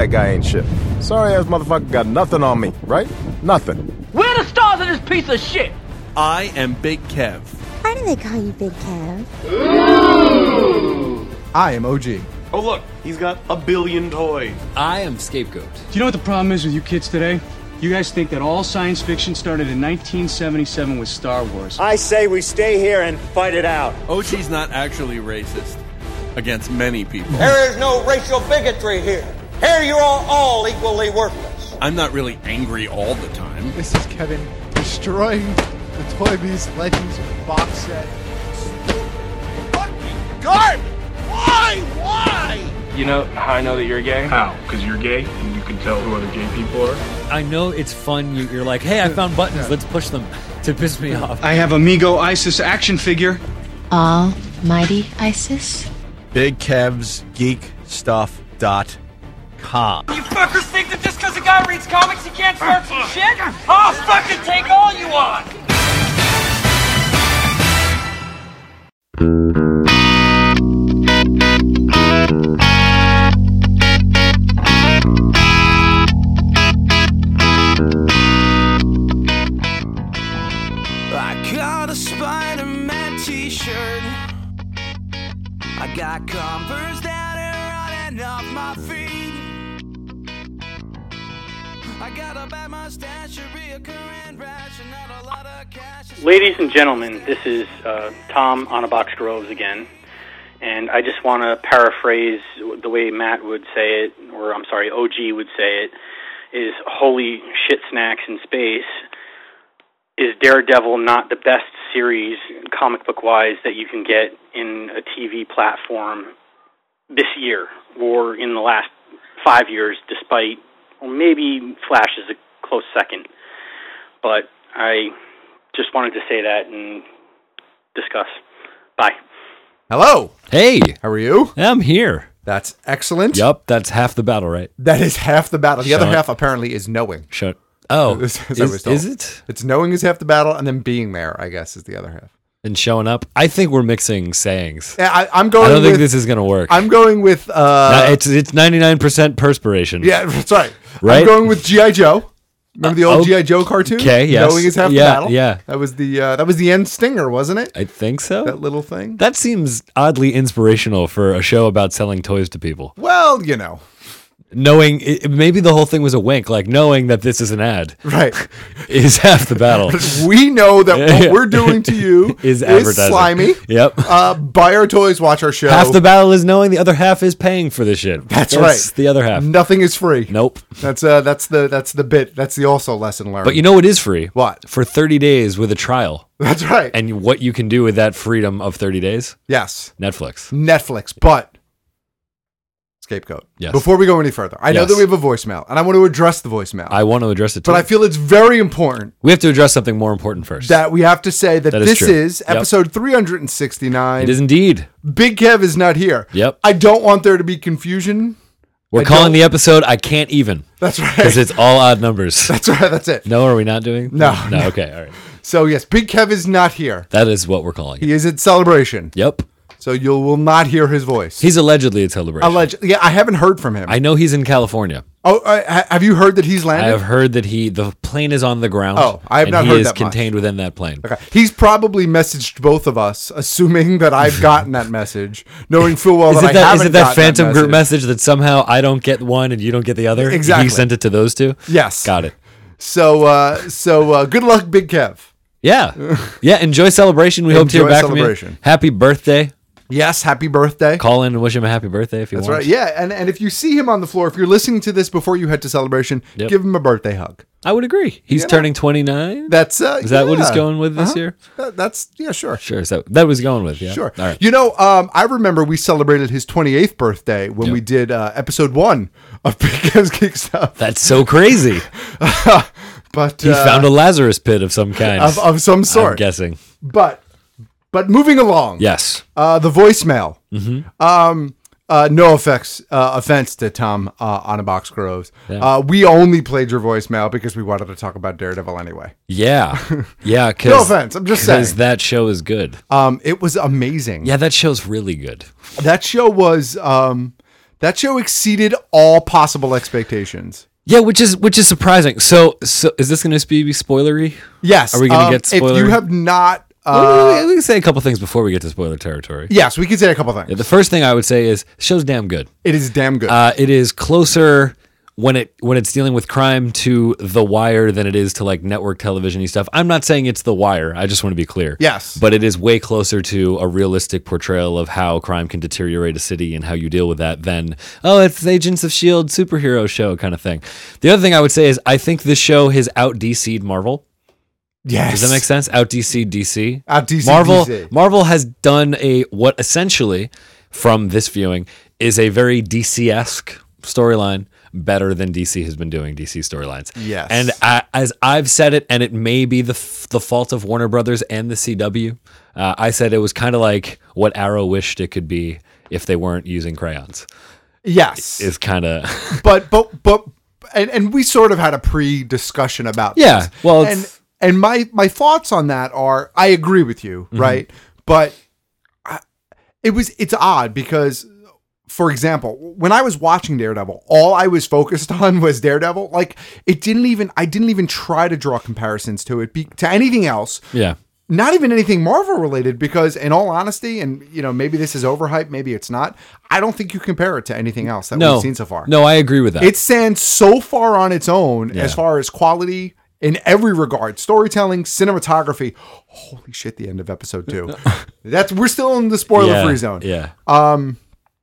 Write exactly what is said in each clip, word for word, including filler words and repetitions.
that guy ain't shit. Sorry ass motherfucker got nothing on me, right? Nothing. Where the stars of this piece of shit? I am Big Kev. Why do they call you Big Kev? I am O G. Oh look, he's got a billion toys. I am Scapegoat. Do you know what the problem is with you kids today? You guys think that all science fiction started in nineteen seventy-seven with Star Wars. I say we stay here and fight it out. O G's not actually racist against many people. There is no racial bigotry here. Here you are all equally worthless. I'm not really angry all the time. This is Kevin destroying the Toy Biz Legends box set. Fucking garbage! Why? Why? You know how I know that you're gay? How? Because you're gay and you can tell who other gay people are? I know it's fun. You, you're like, hey, I found buttons. Let's push them to piss me off. I have Amigo Isis action figure. Almighty Isis? Big Kev's Geek Stuff dot com. You fuckers think that just because a guy reads comics he can't start some shit? I'll fucking take all you want! I got a Spider-Man t-shirt. I got Converse that are running off my feet. I got a bad mustache, a reoccurring rash, and not a lot of cash. Ladies and gentlemen, this is uh, Tom on a Box Groves again, and I just want to paraphrase the way Matt would say it, or I'm sorry, O G would say it, is holy shit snacks in space. Is Daredevil not the best series, comic book-wise, that you can get in a T V platform this year or in the last five years, despite, or maybe Flash is a close second. But I just wanted to say that and discuss. Bye. Hello. Hey. How are you? I'm here. That's excellent. Yup, that's half the battle, right? That is half the battle. The Shut other up. half apparently is knowing. Shut Oh, is, is, is, is it? It's knowing is half the battle, and then being there, I guess, is the other half. And showing up? I think we're mixing sayings. Yeah, I, I'm going. I don't with, think this is going to work. I'm going with. Uh, no, it's it's ninety-nine percent perspiration. Yeah, that's right. Right? I'm going with G I. Joe. Remember the old Uh, G I. Joe cartoon? Okay, yes. Knowing is half yeah, the battle. Yeah, That was the uh, that was the end stinger, wasn't it? I think so. That little thing. That seems oddly inspirational for a show about selling toys to people. Well, you know. Knowing, it, maybe the whole thing was a wink, like knowing that this is an ad. Right. Is half the battle. We know that what we're doing to you is, is advertising. slimy. Yep. Uh, buy our toys, watch our show. Half the battle is knowing, the other half is paying for this shit. That's, That's right. the other half. Nothing is free. Nope. That's uh that's the that's the bit. That's the also lesson learned. But you know what is free? What? For thirty days with a trial. That's right. And what you can do with that freedom of thirty days? Yes. Netflix. Netflix, but Scapegoat. Yes. Before we go any further, I know Yes. that we have a voicemail, and I want to address the voicemail. I want to address it too. But I feel it's very important we have to address something more important first. that we have to say that, That is this true. is Yep. episode three hundred sixty-nine. It is indeed. Big Kev is not here. Yep. I don't want there to be confusion. We're I calling don't- the episode I Can't Even. That's right. Because it's all odd numbers. That's right. That's it. No, are we not doing? No, No, no. okay, all right. So, yes, Big Kev is not here. That is what we're calling it. He is at Celebration. Yep. So you will not hear his voice. He's allegedly at Celebration. Alleged. Yeah, I haven't heard from him. I know he's in California. Oh, uh, ha- have you heard that he's landed? I have heard that he the plane is on the ground. Oh, I have and not he heard is that much. contained within that plane. Okay. He's probably messaged both of us, assuming that I've gotten that message, knowing full well Is that it I that, haven't is it that gotten phantom that group message that somehow I don't get one and you don't get the other? Exactly. He sent it to those two? Yes. Got it. So, uh, so uh, good luck, Big Kev. Yeah. Yeah, enjoy Celebration. We hope to hear Enjoy back Celebration. from you. Happy birthday. Yes, happy birthday. Call in and wish him a happy birthday if you That's want. right. Yeah, and, and if you see him on the floor, if you're listening to this before you head to Celebration, Yep. give him a birthday hug. I would agree. He's You know? turning twenty-nine. That's uh, Is that what he's yeah. going with this Uh-huh. year? That, that's yeah, sure. Sure. So that was going with, yeah. Sure. All right. You know, um, I remember we celebrated his twenty-eighth birthday when Yep. we did uh, episode one of Big Kev's Geek Stuff. That's so crazy. But He uh, found a Lazarus pit of some kind. of, of some sort. I'm guessing. But but moving along. Yes. Uh, the voicemail. Mm-hmm. Um, uh, no offense, uh, offense to Tom uh, on a Box Groves. Yeah. Uh, we only played your voicemail because we wanted to talk about Daredevil anyway. Yeah. Yeah. No offense, I'm just Because saying. that show is good. Um, it was amazing. Yeah, that show's really good. That show was um, That show exceeded all possible expectations. Yeah, which is which is surprising. So, so is this going to be spoilery? Yes. Are we going to um, get spoilery? If you have not... Uh, well, we can say a couple things before we get to spoiler territory. Yes, we can say a couple things. Yeah, the first thing I would say is the show's damn good. It is damn good. Uh, it is closer when it when it's dealing with crime to The Wire than it is to like network television-y stuff. I'm not saying it's The Wire. I just want to be clear. Yes. But it is way closer to a realistic portrayal of how crime can deteriorate a city and how you deal with that than, oh, it's Agents of S H I E L D superhero show kind of thing. The other thing I would say is I think this show has out D C'd Marvel. Yes. Does that make sense? Out D C'd D C. Out D C'd Marvel, D C. Marvel has done a, what essentially, from this viewing, is a very D C-esque storyline better than D C has been doing D C storylines. Yes. And I, as I've said it, and it may be the f- the fault of Warner Brothers and the C W, uh, I said it was kind of like what Arrow wished it could be if they weren't using crayons. Yes. Is kind of... but, but, but, and, and we sort of had a pre-discussion about Yeah, this. well, and, it's- and my, my thoughts on that are, I agree with you, Mm-hmm. right? But I, it was, it's odd because... For example, when I was watching Daredevil, all I was focused on was Daredevil. Like, it didn't even, I didn't even try to draw comparisons to it, be, to anything else. Yeah. Not even anything Marvel related, because in all honesty, and you know, maybe this is overhyped, maybe it's not, I don't think you compare it to anything else that No. we've seen so far. No, I agree with that. It stands so far on its own Yeah. as far as quality in every regard, storytelling, cinematography. Holy shit, the end of episode two. That's, we're still in the spoiler free Yeah, zone. Yeah. Um,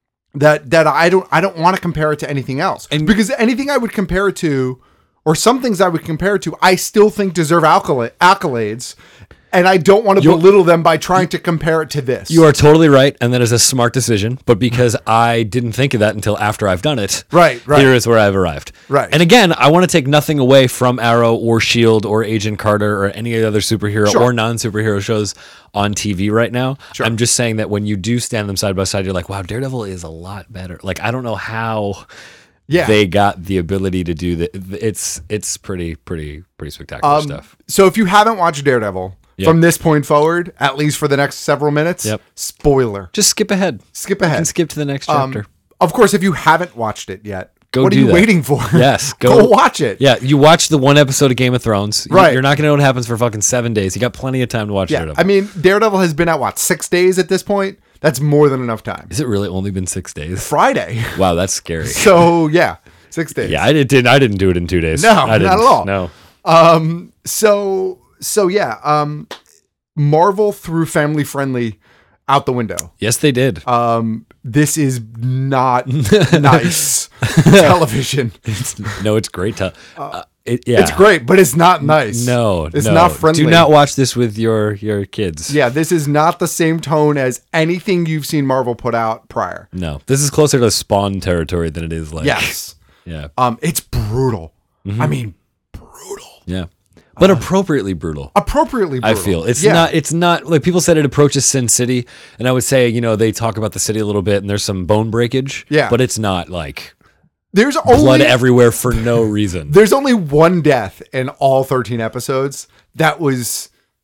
that that I don't I don't want to compare it to anything else, and because anything I would compare it to, or some things I would compare it to, I still think deserve accolade, accolades, and I don't want to You're- belittle them by trying to compare it to this. You are totally right, and that is a smart decision. But because I didn't think of that until after I've done it, Right, right. here is where I've arrived. Right. And again, I want to take nothing away from Arrow or S H I E L D or Agent Carter or any other superhero Sure. or non-superhero shows on T V right now. Sure. I'm just saying that when you do stand them side by side, you're like, wow, Daredevil is a lot better. Like, I don't know how Yeah. they got the ability to do that. It's it's pretty pretty pretty spectacular Um, stuff. So if you haven't watched Daredevil Yep. from this point forward, at least for the next several minutes, Yep. spoiler. Just skip ahead. Skip You ahead. can skip to the next Um, chapter. of course, if you haven't watched it yet, Go what are do you that. waiting for? Yes, go, watch it. Yeah, you watch the one episode of Game of Thrones. You- Right. You're not going to know what happens for fucking seven days. You got plenty of time to watch Yeah, Daredevil. I mean, Daredevil has been at what, six days at this point? That's more than enough time. Is it really only been six days? Friday. Wow, that's scary. So yeah, six days. Yeah, I did, didn't. I didn't do it in two days. No, I not didn't. at all. No. Um. So so yeah. Um. Marvel threw family friendly out the window. Yes, they did. Um. This is not nice television. It's, no, it's great. To, uh, it, yeah, It's great, but it's not nice. No, it's no. not friendly. Do not watch this with your your kids. Yeah, this is not the same tone as anything you've seen Marvel put out prior. No, this is closer to Spawn territory than it is like. Yes. Yeah. Um. It's brutal. Mm-hmm. I mean, Yeah. But appropriately brutal. appropriately I brutal. feel it's Yeah. not. It's not like people said it approaches Sin City, and I would say you know they talk about the city a little bit, and there's some bone breakage. Yeah. But it's not like There's blood only everywhere for no reason. There's only one death in all thirteen episodes that was,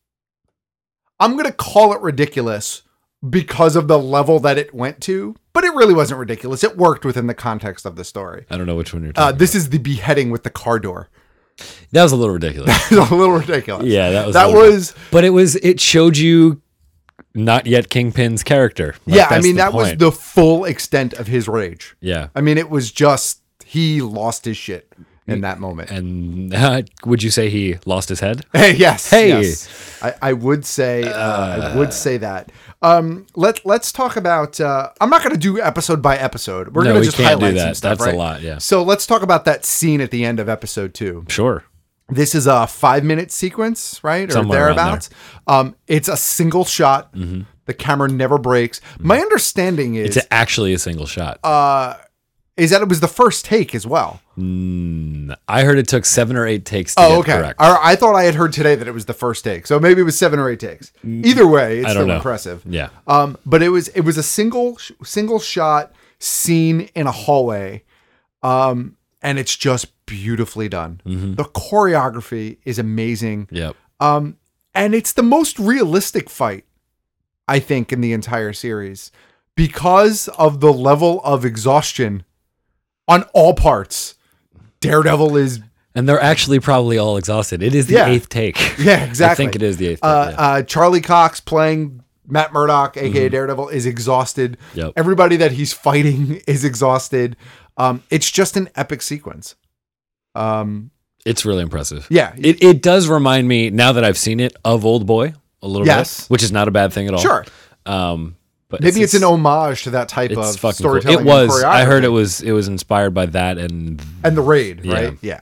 I'm going to call it ridiculous because of the level that it went to, but it really wasn't ridiculous. It worked within the context of the story. I don't know which one you're Uh, talking. this is the beheading with the car door. about. That was a little ridiculous. It's a little ridiculous. Yeah, that was. That a little- was, But it was. It showed you not yet Kingpin's character. Like, yeah, I that's mean, the that was point. the full extent of his rage. Yeah. I mean, it was just, he lost his shit in that moment. And uh, would you say he lost his head? Hey, yes. Hey. yes. I, I would say uh, I would say that. Um, let let's talk about. Uh, I'm not going to do episode by episode. We're No, going to we just can't do highlight some that. stuff. That's a right? lot, yeah. So let's talk about that scene at the end of episode two. Sure. This is a five minute sequence, right, or Somewhere around thereabouts. Um, it's a single shot. The camera never breaks. My understanding is It's actually a single shot. uh, is that it was the first take as well. Mm, I heard it took seven or eight takes to Oh, get okay. correct. Or I thought I had heard today that it was the first take, so maybe it was seven or eight takes. Either way, it's I don't still know. impressive. Yeah. Um, but it was it was a single single shot scene in a hallway, um, and it's just beautifully done. Mm-hmm. The choreography is amazing. Yep. Um, and it's the most realistic fight, I think, in the entire series because of the level of exhaustion on all parts, Daredevil is... And they're actually probably all exhausted. It is the Yeah. eighth take. Yeah, exactly. I think it is the eighth take. Uh, yeah. uh, Charlie Cox playing Matt Murdock, aka Mhm. Daredevil, is exhausted. Yep. Everybody that he's fighting is exhausted. Um, it's just an epic sequence. Um, It's really impressive. Yeah. It it does remind me, now that I've seen it, of Old Boy a little Yes. bit, which is not a bad thing at all. Sure. Um, but maybe it's, an homage to that type it's of fucking cool. storytelling. It was. and I heard choreography. it was. It was inspired by that and and the Raid, Yeah. right? Yeah.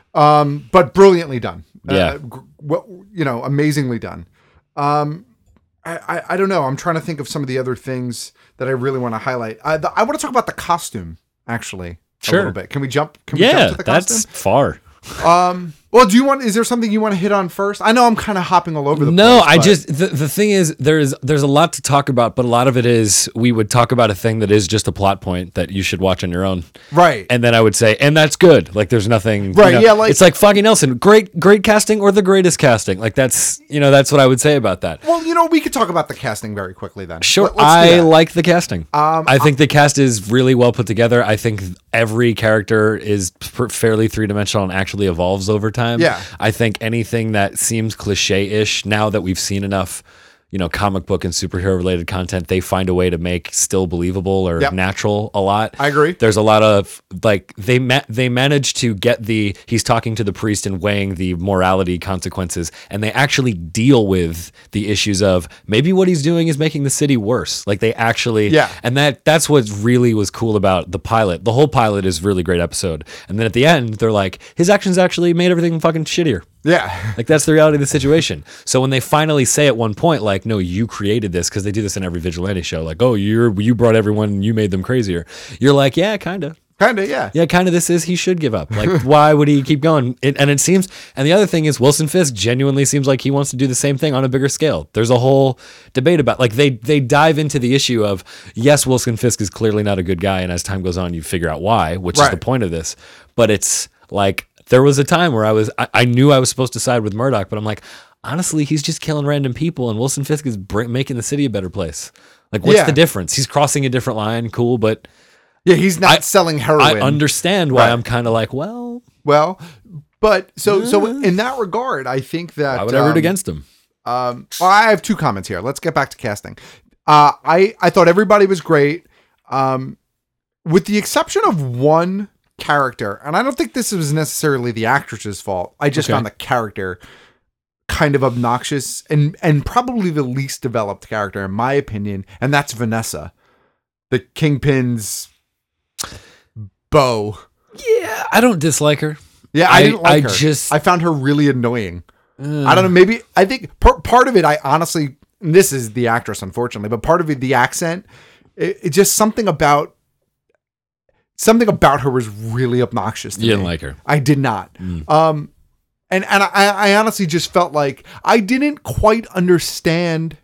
Um, but brilliantly done. Yeah. Uh, gr- what you know, amazingly done. Um, I, I I don't know. I'm trying to think of some of the other things that I really want to highlight. I, the, I want to talk about the costume actually. Sure. A little bit. Can we jump? Can we yeah, jump to the costume? that's far. Um. Well, do you want? Is there something you want to hit on first? I know I'm kind of hopping all over the No, place. I but- just the, the thing is there's there's a lot to talk about, but a lot of it is we would talk about a thing that is just a plot point that you should watch on your own, right. and then I would say, and that's good. Like there's nothing, you Right, know, yeah, like- it's like Foggy Nelson, great great casting or the greatest casting. Like that's you know that's what I would say about that. Well, you know, we could talk about the casting very quickly then. Sure, Let- let's do I that. like the casting. Um, I think the cast is really well put together. I think every character is p- fairly three dimensional and actually evolves over time. Yeah. I think anything that seems cliche-ish, now that we've seen enough, you know, comic book and superhero related content, they find a way to make still believable or Yep. natural a lot. I agree. There's a lot of like they ma- they managed to get the he's talking to the priest and weighing the morality consequences, and they actually deal with the issues of maybe what he's doing is making the city worse. Like they actually Yeah. and that that's what really was cool about the pilot. The whole pilot is a really great episode. And then at the end, they're like, his actions actually made everything fucking shittier. Yeah. Like that's the reality of the situation. So when they finally say at one point, like, no, you created this, because they do this in every vigilante show, like, oh, you're you brought everyone and you made them crazier. You're like, yeah, kind of. Kind of, yeah. Yeah, kind of this is he should give up. Like, why would he keep going? It, and it seems, and the other thing is Wilson Fisk genuinely seems like he wants to do the same thing on a bigger scale. There's a whole debate about, like, they they dive into the issue of, yes, Wilson Fisk is clearly not a good guy, and as time goes on, you figure out why, which is Right. the point of this. But it's like, there was a time where I was, I, I knew I was supposed to side with Murdoch, but I'm like, honestly, he's just killing random people, and Wilson Fisk is br- making the city a better place. Like, what's Yeah. the difference? He's crossing a different line, cool, but Yeah, he's not I- selling heroin. I understand why Right. I'm kind of like, well, Well, but so so in that regard, I think that why would I root um, against him? Um, well, I have two comments here. Let's get back to casting. Uh, I I thought everybody was great, um, with the exception of one character, and I don't think this was necessarily the actress's fault. I just Okay. found the character kind of obnoxious and and probably the least developed character in my opinion, and that's Vanessa, the Kingpin's beau. Yeah, I don't dislike her. Yeah, I, I- didn't like I her. just- I found her really annoying. I don't know. Maybe I think part part of it. I honestly, and this is the actress, unfortunately, but part of it, the accent, it, it just something about something about her was really obnoxious. To You didn't me. like her. I did not. Mm. Um, and and I, I honestly just felt like I didn't quite understand.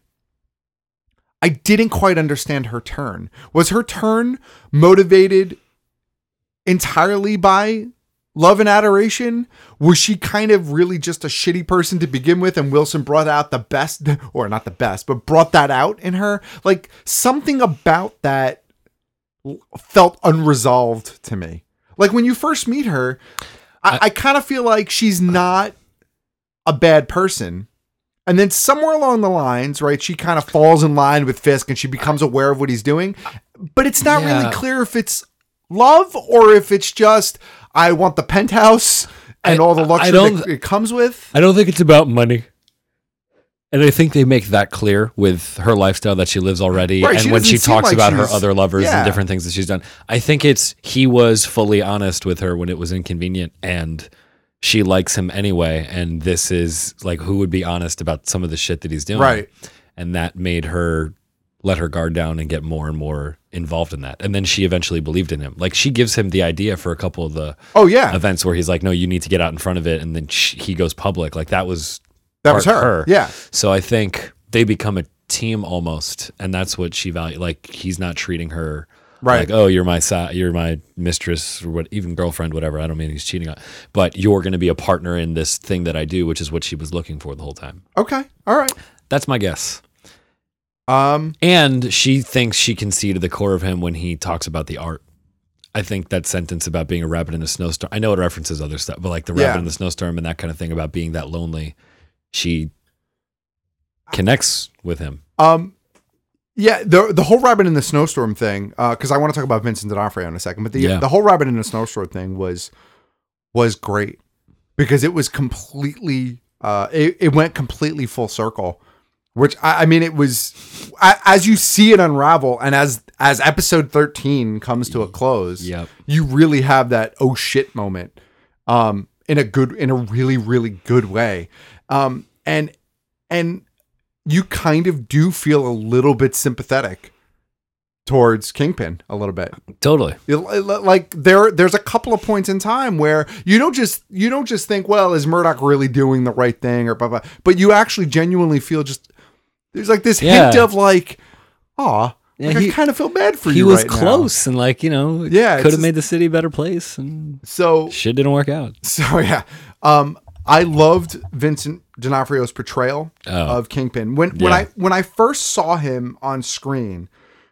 I didn't quite understand her turn. Was her turn motivated entirely by love and adoration? Was she kind of really just a shitty person to begin with, and Wilson brought out the best, or not the best, but brought that out in her? Like, something about that felt unresolved to me. Like, when you first meet her, I, I, I kind of feel like she's not a bad person. And then somewhere along the lines, right, she kind of falls in line with Fisk and she becomes aware of what he's doing. But it's not Yeah. really clear if it's love or if it's just, I want the penthouse and I- all the I luxury don't- that it comes with. I don't think it's about money. And I think they make that clear with her lifestyle that she lives already. Right, and she when doesn't she seem talks like about her she's- other lovers yeah. and different things that she's done. I think it's he was fully honest with her when it was inconvenient, and she likes him anyway. And this is like, who would be honest about some of the shit that he's doing? Right. And that made her let her guard down and get more and more involved in that. And then she eventually believed in him. Like, she gives him the idea for a couple of the Oh, yeah. events where he's like, no, you need to get out in front of it. And then she, he goes public. Like, that was That was part her. Yeah. So I think they become a team almost, and that's what she valued. Like, he's not treating her Right. like, oh, you're my si- you're my mistress or what, even girlfriend, whatever. I don't mean he's cheating on, but you're going to be a partner in this thing that I do, which is what she was looking for the whole time. Okay. All right. That's my guess. Um, and she thinks she can see to the core of him when he talks about the art. I think that sentence about being a rabbit in a snowstorm, I know it references other stuff, but like the rabbit Yeah. in the snowstorm and that kind of thing about being that lonely, she connects with him. Um, yeah, the the whole rabbit in the snowstorm thing, because I want to talk about Vincent D'Onofrio in a second, but the Yeah. the whole rabbit in the snowstorm thing was was great because it was completely, uh, it, it went completely full circle. Which I, I mean, it was a- as you see it unravel, and as as episode thirteen comes to a close, Yep. you really have that oh shit moment, um, in a good, in a really really good way, um, and and you kind of do feel a little bit sympathetic towards Kingpin a little bit. Totally. It- Like there, there's a couple of points in time where you don't just you don't just think, well, is Murdoch really doing the right thing or blah blah, but you actually genuinely feel just there's like this Yeah. hint of like, aw, Yeah, like he- I kind of feel bad for He you. was right now." close and like, you know, Yeah, it's could have just- made the city a better place and So shit didn't work out. So yeah, um, I loved Vincent D'Onofrio's portrayal Oh. of Kingpin. When when Yeah. I when I first saw him on screen,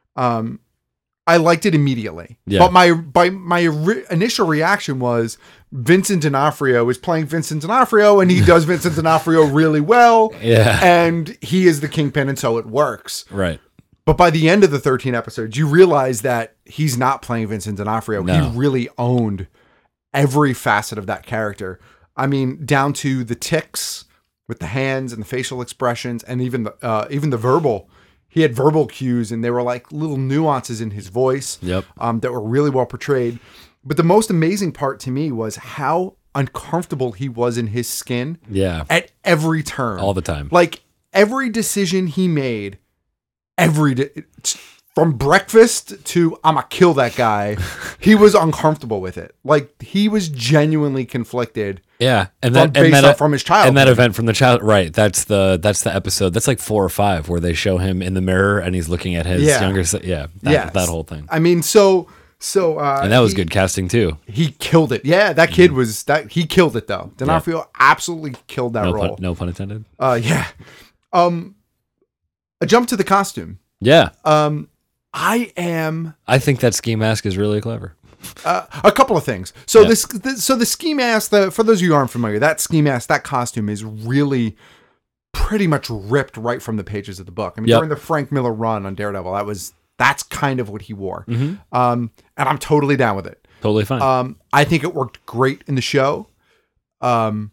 um, I liked it immediately. Yeah. But my by my re- initial reaction was Vincent D'Onofrio is playing Vincent D'Onofrio, and he does Vincent D'Onofrio really well. Yeah. and he is the Kingpin, and so it works. Right. But by the end of the thirteen episodes, you realize that he's not playing Vincent D'Onofrio. No. He really owned every facet of that character. I mean, down to the tics with the hands and the facial expressions, and even the uh, even the verbal. He had verbal cues, and they were like little nuances in his voice Yep. um, that were really well portrayed. But the most amazing part to me was how uncomfortable he was in his skin. Yeah. At every turn, All the time. Like every decision he made, every di- from breakfast to I'm gonna kill that guy, he was uncomfortable with it. Like he was genuinely conflicted. Yeah, and from, that and based that, off from his childhood. and that event from the child, right? That's the that's the episode. That's like four or five where they show him in the mirror and he's looking at his Yeah. younger. si- Yeah, that, Yes. that whole thing. I mean, so so uh, And that was he- good casting too. He killed it. Yeah, that kid was that he killed it though. D'Onofrio absolutely killed that No role. pun, no pun intended. Uh, yeah. Um, a jump to the costume. Yeah, Um, I am I think that ski mask is really clever. uh, a couple of things. So Yeah. this, this, so the ski mask. The for those of you who aren't familiar, that ski mask, that costume is really pretty much ripped right from the pages of the book. I mean, Yep. during the Frank Miller run on Daredevil, that was that's kind of what he wore. Mhm. Um, and I'm totally down with it. Totally fine. Um, I think it worked great in the show. Um,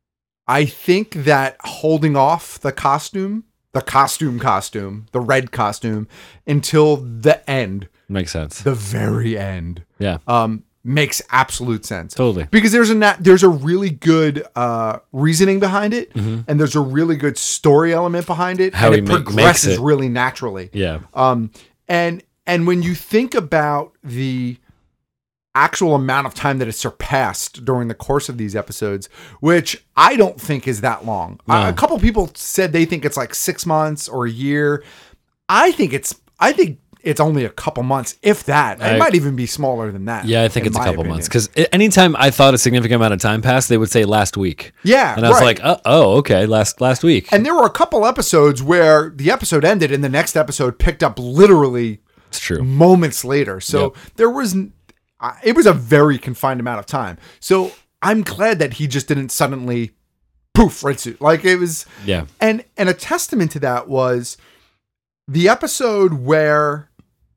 I think that holding off the costume, the costume costume, the red costume until the end, Makes sense. the very end, Yeah, um, makes absolute sense. totally. Because there's a nat- there's a really good uh, reasoning behind it, Mhm. and there's a really good story element behind it, How and he it ma- makes progresses it. really naturally. Yeah, Um, and and when you think about the actual amount of time that is surpassed during the course of these episodes, which I don't think is that long. No. Uh, a couple people said they think it's like six months or a year. I think it's I think it's only a couple months, if that. It I- might even be smaller than that. yeah. I think in it's a my couple opinion. months because anytime I thought a significant amount of time passed, they would say last week. Yeah, and I was right. like, oh, oh, okay, last last week. And there were a couple episodes where the episode ended and the next episode picked up literally It's true. moments later. So Yep. there was, uh, it was a very confined amount of time. So I'm glad that he just didn't suddenly poof, red suit. Like it was, Yeah, and, and a testament to that was the episode where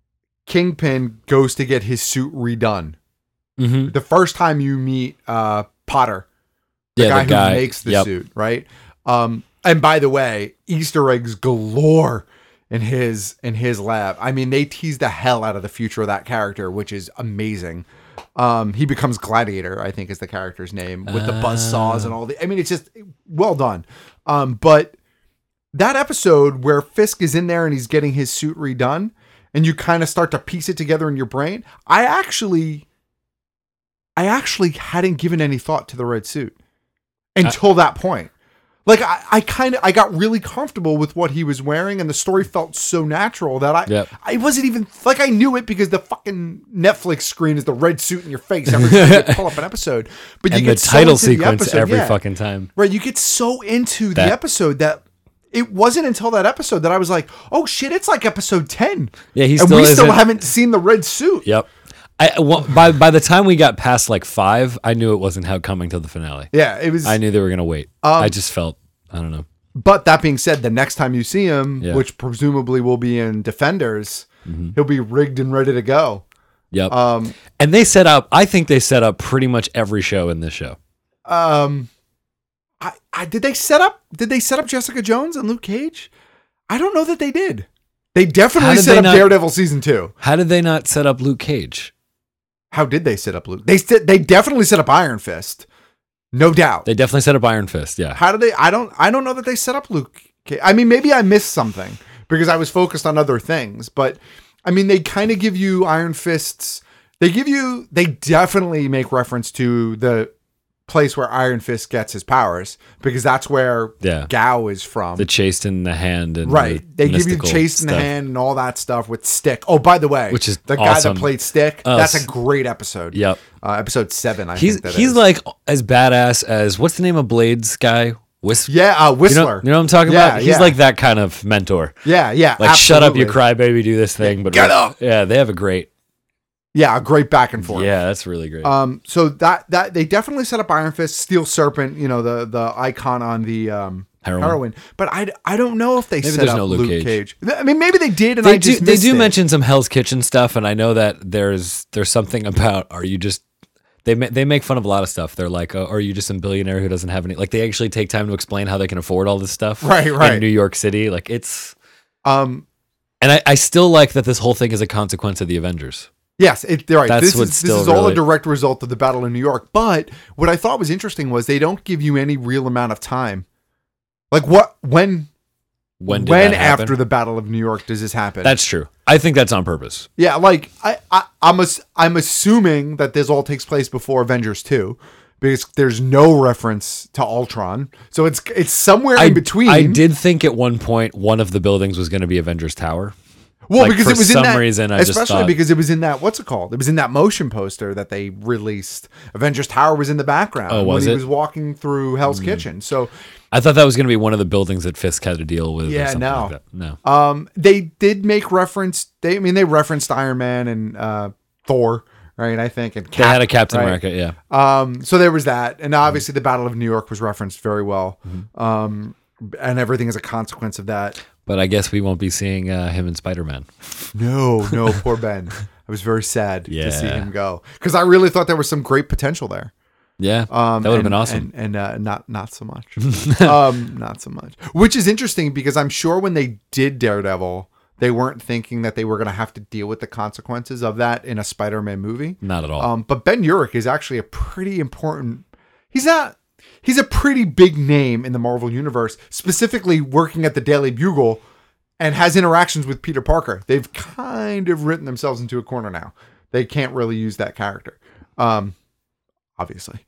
Kingpin goes to get his suit redone. mm-hmm. The first time you meet, uh, Potter, the Yeah, guy, the guy- who makes the yep. suit, right? Um, and by the way, Easter eggs galore in his in his lab. I mean, they tease the hell out of the future of that character, which is amazing. Um, he becomes Gladiator, I think is the character's name, with the buzz saws and all the. I mean, it's just well done. Um, but that episode where Fisk is in there and he's getting his suit redone, and you kind of start to piece it together in your brain. I actually, I actually hadn't given any thought to the red suit until that point. Like I, I kind of, I got really comfortable with what he was wearing, and the story felt so natural that I, Yep. I wasn't even like I knew it because the fucking Netflix screen is the red suit in your face every time you pull up an episode. But you and the get so title into the sequence episode, every yeah. fucking time. Right, you get so into That- the episode that it wasn't until that episode that I was like, oh shit, it's like episode ten. Yeah, he and still we still isn't- haven't seen the red suit. Yep. I well, by by the time we got past like five, I knew it wasn't how coming to the finale. Yeah, it was. I knew they were gonna wait. Um, I just felt I don't know. But that being said, the next time you see him, Yeah. which presumably will be in Defenders, Mm-hmm. he'll be rigged and ready to go. Yep. Um, and they set up. I think they set up pretty much every show in this show. um, I, I did they set up? Did they set up Jessica Jones and Luke Cage? I don't know that they did. They How definitely did set they up not- Daredevil season two. How did they not set up Luke Cage? How did they set up Luke? They set, they definitely set up Iron Fist, no doubt. They definitely set up Iron Fist. Yeah. How did they? I don't. I don't know that they set up Luke. Cage. I mean, maybe I missed something because I was focused on other things. But I mean, they kind of give you Iron Fists. They give you. They definitely make reference to the place where Iron Fist gets his powers because that's where Yeah. Gao is from. The chased in the hand and Right. the They give you mystical chased in the stuff. hand and all that stuff with Stick. Oh, by the way, Which is the guy awesome. that played Stick. Oh, that's s- a great episode. Yep. Uh, episode seven, I He's think that he's is. like as badass as what's the name of Blade's guy? Whis- Yeah, uh, You know, Whistler. you know what I'm talking Yeah, about? He's yeah. like that kind of mentor. Yeah, yeah. Like shut up, you absolutely. crybaby, do this thing. But Get up! Yeah, they have a great. Yeah, a great back and forth. Yeah, that's really great. Um, so that that they definitely set up Iron Fist, Steel Serpent, you know, the the icon on the um Heroin. heroin. But I, I don't know if they Maybe set there's up no Luke Luke Cage. Cage. I mean, maybe they did, and they I do just they missed do it. mention some Hell's Kitchen stuff, and I know that there's there's something about are you just they ma- they make fun of a lot of stuff. They're like, oh, are you just a billionaire who doesn't have any? Like they actually take time to explain how they can afford all this stuff. Right, right. In New York City, like it's Um, and I, I still like that this whole thing is a consequence of the Avengers. Yes, it, they're right. That's this what's is this still is all really- a direct result of the Battle of New York. But what I thought was interesting was they don't give you any real amount of time. Like what when When did when that happen? after the Battle of New York does this happen? That's true. I think that's on purpose. Yeah, like I, I I'm ass- I'm assuming that this all takes place before Avengers two because there's no reference to Ultron. So it's it's somewhere I, in between. I did think at one point one of the buildings was going to be Avengers Tower. Well, Like, because for it was some in that, reason, I just especially thought- because it was in that what's it called? It was in that motion poster that they released. Avengers Tower was in the background Oh, when was he it? was walking through Hell's Mm. Kitchen. So I thought that was going to be one of the buildings that Fisk had to deal with. or yeah, something no, like that. no. Um, they did make reference. They, I mean, they referenced Iron Man and uh, Thor, right? I think and They had a Captain right? America, yeah. Um, so there was that, and obviously the Battle of New York was referenced very well. Mm-hmm. Um, and everything is a consequence of that. But I guess we won't be seeing uh, him in Spider Man. No, no, poor Ben. I was very sad to see Yeah. him go because I really thought there was some great potential there. Yeah, Um, that would have and- been awesome. And, and uh, not not so much. um, not so much. Which is interesting because I'm sure when they did Daredevil, they weren't thinking that they were going to have to deal with the consequences of that in a Spider-Man movie. Not at all. Um, but Ben Urich is actually a pretty important. He's not. He's a pretty big name in the Marvel universe, specifically working at the Daily Bugle, and has interactions with Peter Parker. They've kind of written themselves into a corner now. They can't really use that character, um, obviously.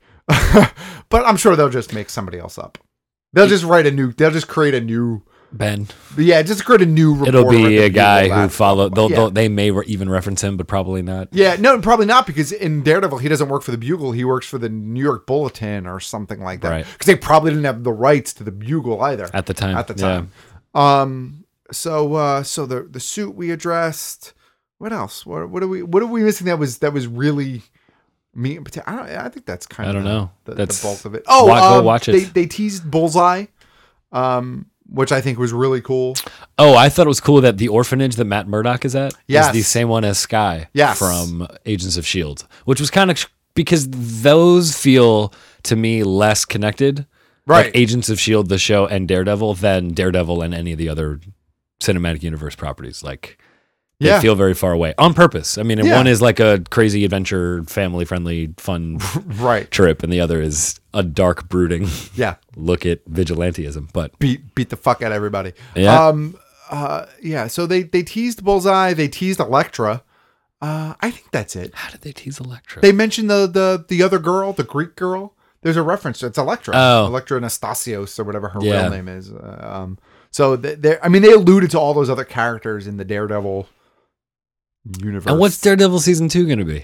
But I'm sure they'll just make somebody else up. They'll just write a new. They'll just create a new. Ben. Yeah, just create a new. reporter It'll at be the a guy Bugle who that- follow. They'll, Yeah. they'll, they may re- even reference him, but probably not. Yeah, no, probably not because in Daredevil he doesn't work for the Bugle. He works for the New York Bulletin or something like that. Right. Because they probably didn't have the rights to the Bugle either At the time, At the yeah. time. Um. So, uh, so the the suit we addressed. What else? What what are we what are we missing? That was that was really meat and potato. I don't. I think that's kind I of don't know. The, That's- the bulk of it. Oh, wa- go um, watch it. They they teased Bullseye, um, which I think was really cool. Oh, I thought it was cool that the orphanage that Matt Murdock is at Yes. is the same one as Sky Yes. from Agents of S H I E L D, which was kind of because those feel to me less connected. Right. Like Agents of S H I E L D, the show, and Daredevil than Daredevil and any of the other cinematic universe properties. Like they Yeah. feel very far away on purpose. I mean, and Yeah. one is like a crazy adventure, family friendly, fun Right. trip, and the other is a dark, brooding Yeah. look at vigilantism. But beat beat the fuck out of everybody. Yeah. Um. Uh. Yeah. So they they teased Bullseye. They teased Elektra. Uh. I think that's it. how did they tease Elektra? They mentioned the the the other girl, the Greek girl. There's a reference. to It's Elektra. Oh. Elektra Anastasios or whatever her Yeah. real name is. Uh, um. So they. I mean, they alluded to all those other characters in the Daredevil universe. And what's Daredevil season two going to be?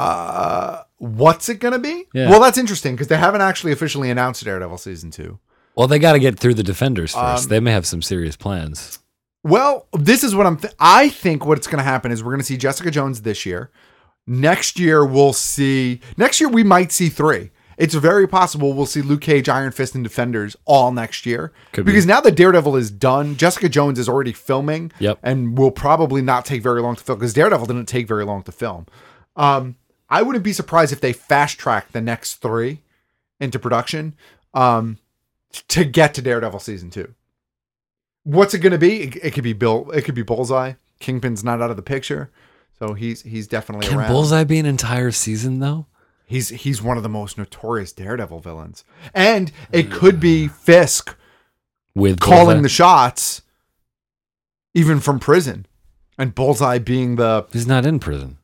Uh. What's it gonna be? Yeah. Well, that's interesting because they haven't actually officially announced Daredevil season two. Well, they got to get through the Defenders first. Um, they may have some serious plans. Well, this is what I'm. Th- I think what's going to happen is we're going to see Jessica Jones this year. Next year we'll see. Next year we might see three. It's very possible we'll see Luke Cage, Iron Fist, and Defenders all next year. Could because be. now that Daredevil is done, Jessica Jones is already filming. Yep. And will probably not take very long to film because Daredevil didn't take very long to film. Um, I wouldn't be surprised if they fast track the next three into production um, to get to Daredevil season two. What's it going to be? It, it could be Bill. It could be Bullseye. Kingpin's not out of the picture, so he's he's definitely Can around. Bullseye be an entire season though? He's he's one of the most notorious Daredevil villains, and it could be Fisk with calling Bullseye? the shots, even from prison, and Bullseye being the. He's not in prison.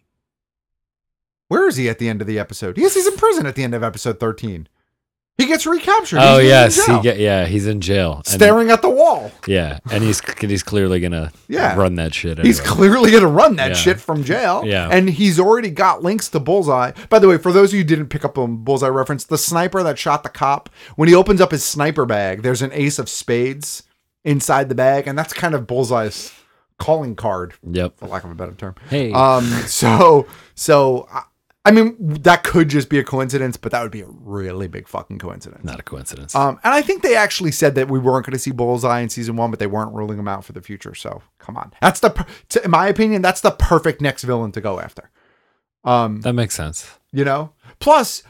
Where is he at the end of the episode? Yes, he's in prison at the end of episode thirteen. He gets recaptured. Oh He's in yes, jail, he get yeah, he's in jail, and- staring at the wall. yeah, and he's he's clearly gonna Yeah. run that shit. He's anyway. clearly going to run that Yeah. shit from jail. Yeah. And he's already got links to Bullseye. By the way, for those of you who didn't pick up on Bullseye reference, the sniper that shot the cop, when he opens up his sniper bag, there's an ace of spades inside the bag. And that's kind of Bullseye's calling card. Yep. For lack of a better term. Hey. Um, so, so, I- I mean, that could just be a coincidence, but that would be a really big fucking coincidence. Not a coincidence. Um, and I think they actually said that we weren't going to see Bullseye in season one, but they weren't ruling him out for the future. So come on, that's the, per- to, in my opinion, that's the perfect next villain to go after. Um, that makes sense. You know, plus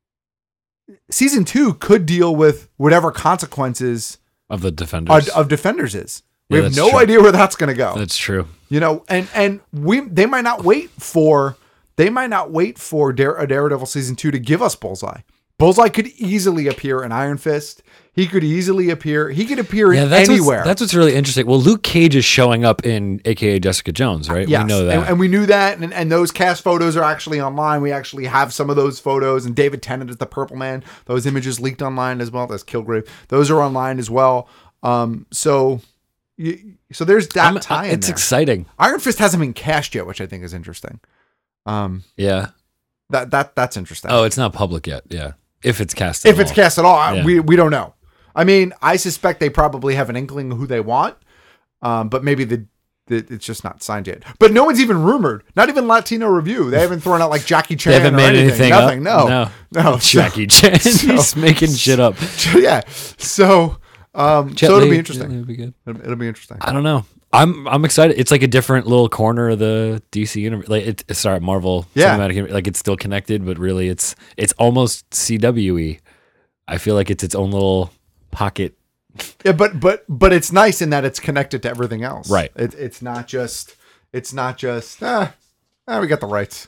season two could deal with whatever consequences Of the Defenders. of, of Defenders is. We Yeah, have that's no true. idea where that's going to go. That's true. You know, and and we they might not wait for they might not wait for Dare, a Daredevil season two to give us Bullseye. Bullseye could easily appear in Iron Fist. He could easily appear. He could appear Yeah, in that's anywhere. What's, that's what's really interesting. Well, Luke Cage is showing up in A K A Jessica Jones, right? Yes, We know that. and, and we knew that, and, and those cast photos are actually online. We actually have some of those photos, and David Tennant is the Purple Man. Those images leaked online as well. That's Kilgrave. Those are online as well. Um, so, you, so there's that I'm- tie in It's there. exciting. Iron Fist hasn't been cast yet, which I think is interesting. Um, Yeah. that that that's interesting. Oh, it's not public yet. Yeah. If it's cast. if at it's all. cast at all, I- Yeah. we we don't know. I mean, I suspect they probably have an inkling of who they want, um, but maybe the, the it's just not signed yet. But no one's even rumored. Not even Latino Review. They haven't thrown out like Jackie Chan. They haven't or made anything. anything up? Nothing. No. No. No. Jackie Chan. He's making shit up. Yeah. So, um, Jet so it'll Li- be interesting. Jet Li would be good. It'll, it'll be interesting. I don't know. I'm I'm excited. It's like a different little corner of the D C universe. Like it, sorry, Marvel Yeah. Cinematic Universe. Like it's still connected, but really, it's it's almost C W E. I feel like it's its own little pocket. Yeah, but but but it's nice in that it's connected to everything else. Right. It, it's not just it's not just ah, ah we got the rights.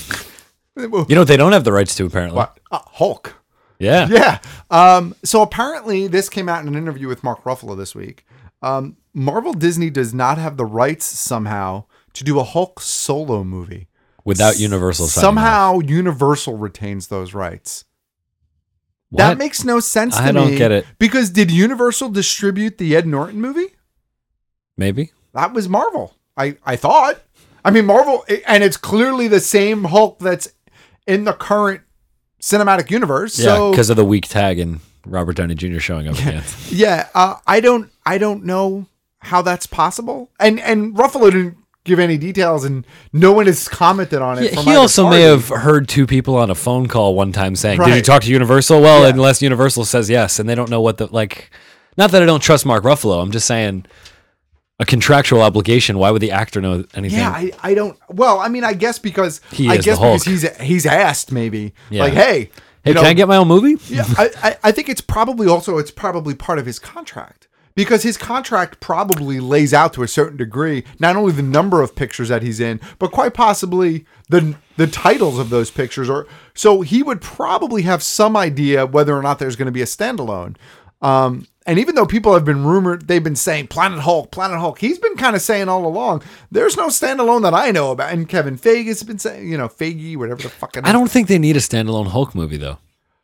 You know what they don't have the rights to apparently. What? Uh, Hulk. Yeah. Yeah. Um, so apparently this came out in an interview with Mark Ruffalo this week. Um, Marvel Disney does not have the rights somehow to do a Hulk solo movie. Without Universal signing Somehow Universal retains those rights. That What? makes no sense to me. I don't get it. Because did Universal distribute the Ed Norton movie? Maybe. That was Marvel. I, I thought. I mean, Marvel, and it's clearly the same Hulk that's in the current cinematic universe. Yeah, so, because of the weak tag and Robert Downey Junior showing up again. yeah, uh, I don't, I don't know how that's possible. And and Ruffalo didn't give any details, and no one has commented on it. Yeah, from he either also party. may have heard two people on a phone call one time saying, "Did you Right. talk to Universal?" Well, Yeah. unless Universal says yes, and they don't know what the like. Not that I don't trust Mark Ruffalo. I'm just saying a contractual obligation. Why would the actor know anything? Yeah, I, I don't. Well, I mean, I guess because He I is guess the Hulk. because he's he's asked maybe Yeah. like, hey, hey, you can know, I get my own movie? Yeah, I, I I think it's probably also it's probably part of his contract because his contract probably lays out to a certain degree not only the number of pictures that he's in, but quite possibly the the titles of those pictures. Or so he would probably have some idea whether or not there's going to be a standalone. Um, and even though people have been rumored, they've been saying Planet Hulk, Planet Hulk. He's been kind of saying all along, there's no standalone that I know about. And Kevin Feige has been saying, you know, Feige, whatever the fuck. I don't think they need a standalone Hulk movie though.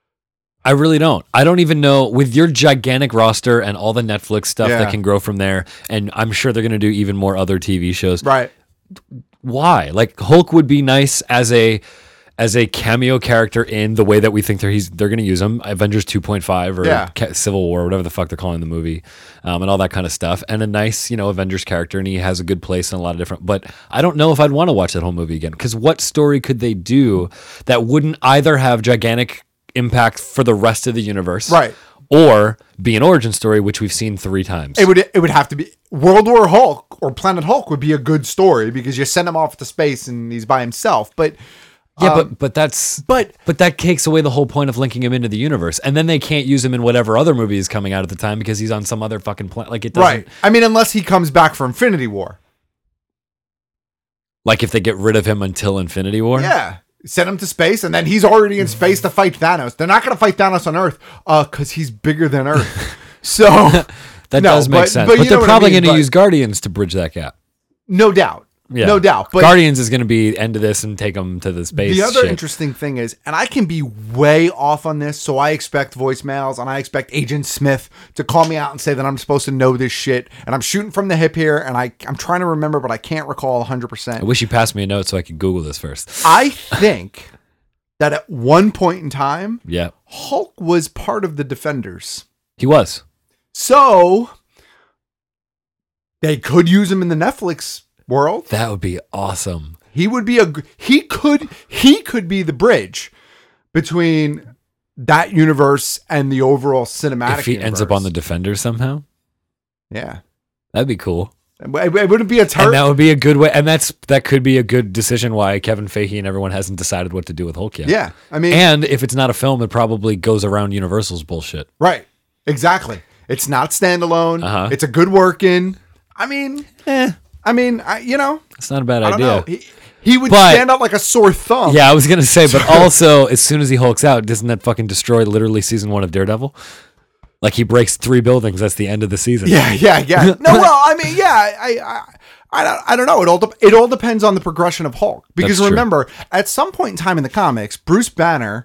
I really don't. I don't even know with your gigantic roster and all the Netflix stuff Yeah. that can grow from there, and I'm sure they're going to do even more other T V shows. Right. Why? Like Hulk would be nice as a as a cameo character in the way that we think they're he's they're going to use him, Avengers two point five or Yeah. Ca- Civil War, whatever the fuck they're calling the movie, um, and all that kind of stuff, and a nice, you know, Avengers character, and he has a good place in a lot of different. But I don't know if I'd want to watch that whole movie again, because what story could they do that wouldn't either have gigantic impact for the rest of the universe, Right. or be an origin story, which we've seen three times. It would it would have to be World War Hulk or Planet Hulk would be a good story because you send him off to space and he's by himself. But Yeah, um, but but that's but but that takes away the whole point of linking him into the universe, and then they can't use him in whatever other movie is coming out at the time because he's on some other fucking planet. Like it doesn't. right. I mean, unless he comes back for Infinity War. Like if they get rid of him until Infinity War. Yeah. Send him to space, and then he's already in space to fight Thanos. They're not going to fight Thanos on Earth uh, because he's bigger than Earth. So that no, does make but, sense. But, But, you they're know what probably I mean, going to but- use Guardians to bridge that gap. No doubt. Yeah. No doubt. But Guardians is going to be end of this and take them to the space. the other shit. interesting thing is, and I can be way off on this, so I expect voicemails and I expect Agent Smith to call me out and say that I'm supposed to know this shit. And I'm shooting from the hip here, and I, I'm trying to remember, but I can't recall one hundred percent. I wish you passed me a note so I could Google this first. I think that at one point in time, Yeah, Hulk was part of the Defenders. he was. So they could use him in the Netflix world. That would be awesome. He would be a g- he could he could be the bridge between that universe and the overall cinematic If he ends up on the universe. Defenders somehow, Yeah. that'd be cool. It, it wouldn't be a And terrible. that would be a good way. And that's that could be a good decision why Kevin Feige and everyone hasn't decided what to do with Hulk yet. Yeah. I mean, And if it's not a film, it probably goes around Universal's bullshit. right. Exactly. It's not standalone. Uh-huh. It's a good work-in. I mean, eh. I mean, I, you know, It's not a bad I don't idea. know. He, he would But- stand out like a sore thumb. Yeah, I was gonna say, but also as soon as he hulks out, doesn't that fucking destroy literally season one of Daredevil? Like he breaks three buildings. That's the end of the season. Yeah, yeah, yeah. No, well, I mean, yeah, I, I, I, don't, I don't know. It all, de- it all depends on the progression of Hulk. Because That's true. remember, at some point in time in the comics, Bruce Banner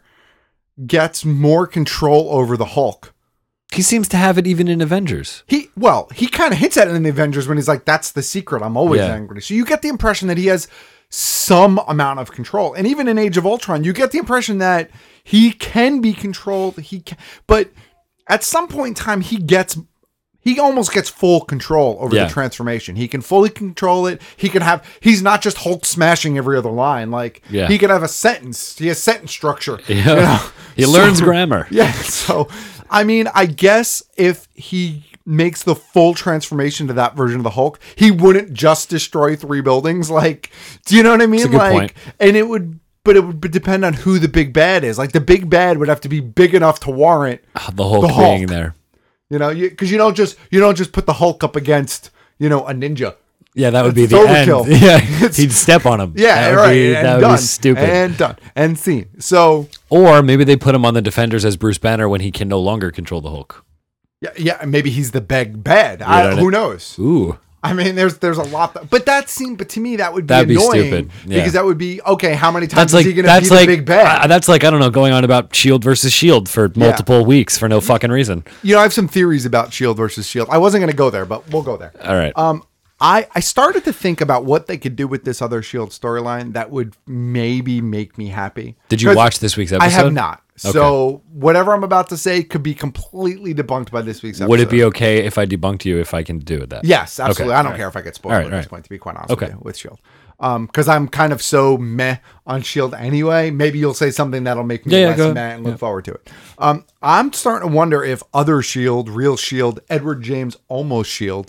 gets more control over the Hulk. He seems to have it even in Avengers. He, well, he kind of hints at it in the Avengers when he's like, "That's the secret. I'm always Yeah. angry." So you get the impression that he has some amount of control, and even in Age of Ultron, you get the impression that he can be controlled. He can, but at some point in time, he gets. He almost gets full control over Yeah. the transformation. He can fully control it. He can have, he's not just Hulk smashing every other line. Like, Yeah. he can have a sentence. He has sentence structure. Yeah. you know? He learns grammar. Yeah. So, I mean, I guess if he makes the full transformation to that version of the Hulk, he wouldn't just destroy three buildings. Like, do you know what I mean? That's a good like, point. and it would, but it would depend on who the big bad is. Like, the big bad would have to be big enough to warrant The Hulk, The Hulk. being there. You know, you because you don't just you don't just put the Hulk up against, you know, a ninja. Yeah, that would It's be the end. overkill. Yeah, It's- he'd step on him. Yeah, that would right. Be, and that would done. be stupid. And done. And scene. So Or maybe they put him on the Defenders as Bruce Banner when he can no longer control the Hulk. yeah, yeah, maybe he's the big bad. You I, know what I- who knows? Ooh. I mean, there's there's a lot, that, but that seemed, but to me that would be That'd be annoying stupid. Yeah. because that would be okay. How many times That's is like he going to that's be like the big bad? uh, that's like I don't know, going on about Shield versus Shield for multiple weeks for no fucking reason. You know, I have some theories about Shield versus Shield. I wasn't going to go there, but we'll go there. All right. Um, I I started to think about what they could do with this other Shield storyline that would maybe make me happy. Did you 'Cause watch this week's episode? I have not. Okay. So whatever I'm about to say could be completely debunked by this week's episode. Would it be okay if I debunked you if I can do that? Yes, absolutely. Okay. I don't All right. care if I get spoiled All right, at all this right. point, to be quite honest Okay. with you, with Shield. Um, because I'm kind of so meh on Shield anyway. Maybe you'll say something that'll make me Yeah, yeah, less go ahead. meh and look Yeah. forward to it. Um, I'm starting to wonder if other Shield, real Shield, Edward James almost Shield,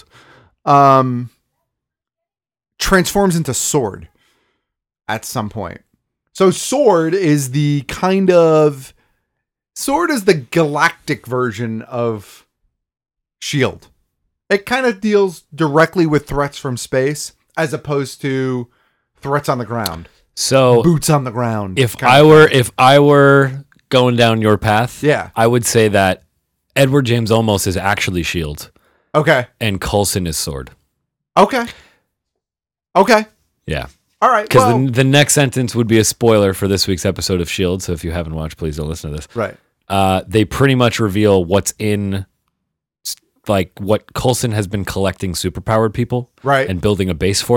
um, transforms into Sword at some point. So Sword is the kind of Sword is the galactic version of Shield. It kind of deals directly with threats from space as opposed to threats on the ground. So Boots on the ground. if kind I of were thing. if I were going down your path, Yeah. I would say that Edward James Olmos is actually Shield Okay. and Coulson is Sword. Okay. Okay. Yeah. All right. Because Well, the, the next sentence would be a spoiler for this week's episode of Shield. So if you haven't watched, please don't listen to this. right. Uh, they pretty much reveal what's in, like what Coulson has been collecting superpowered people, Right. and building a base for them.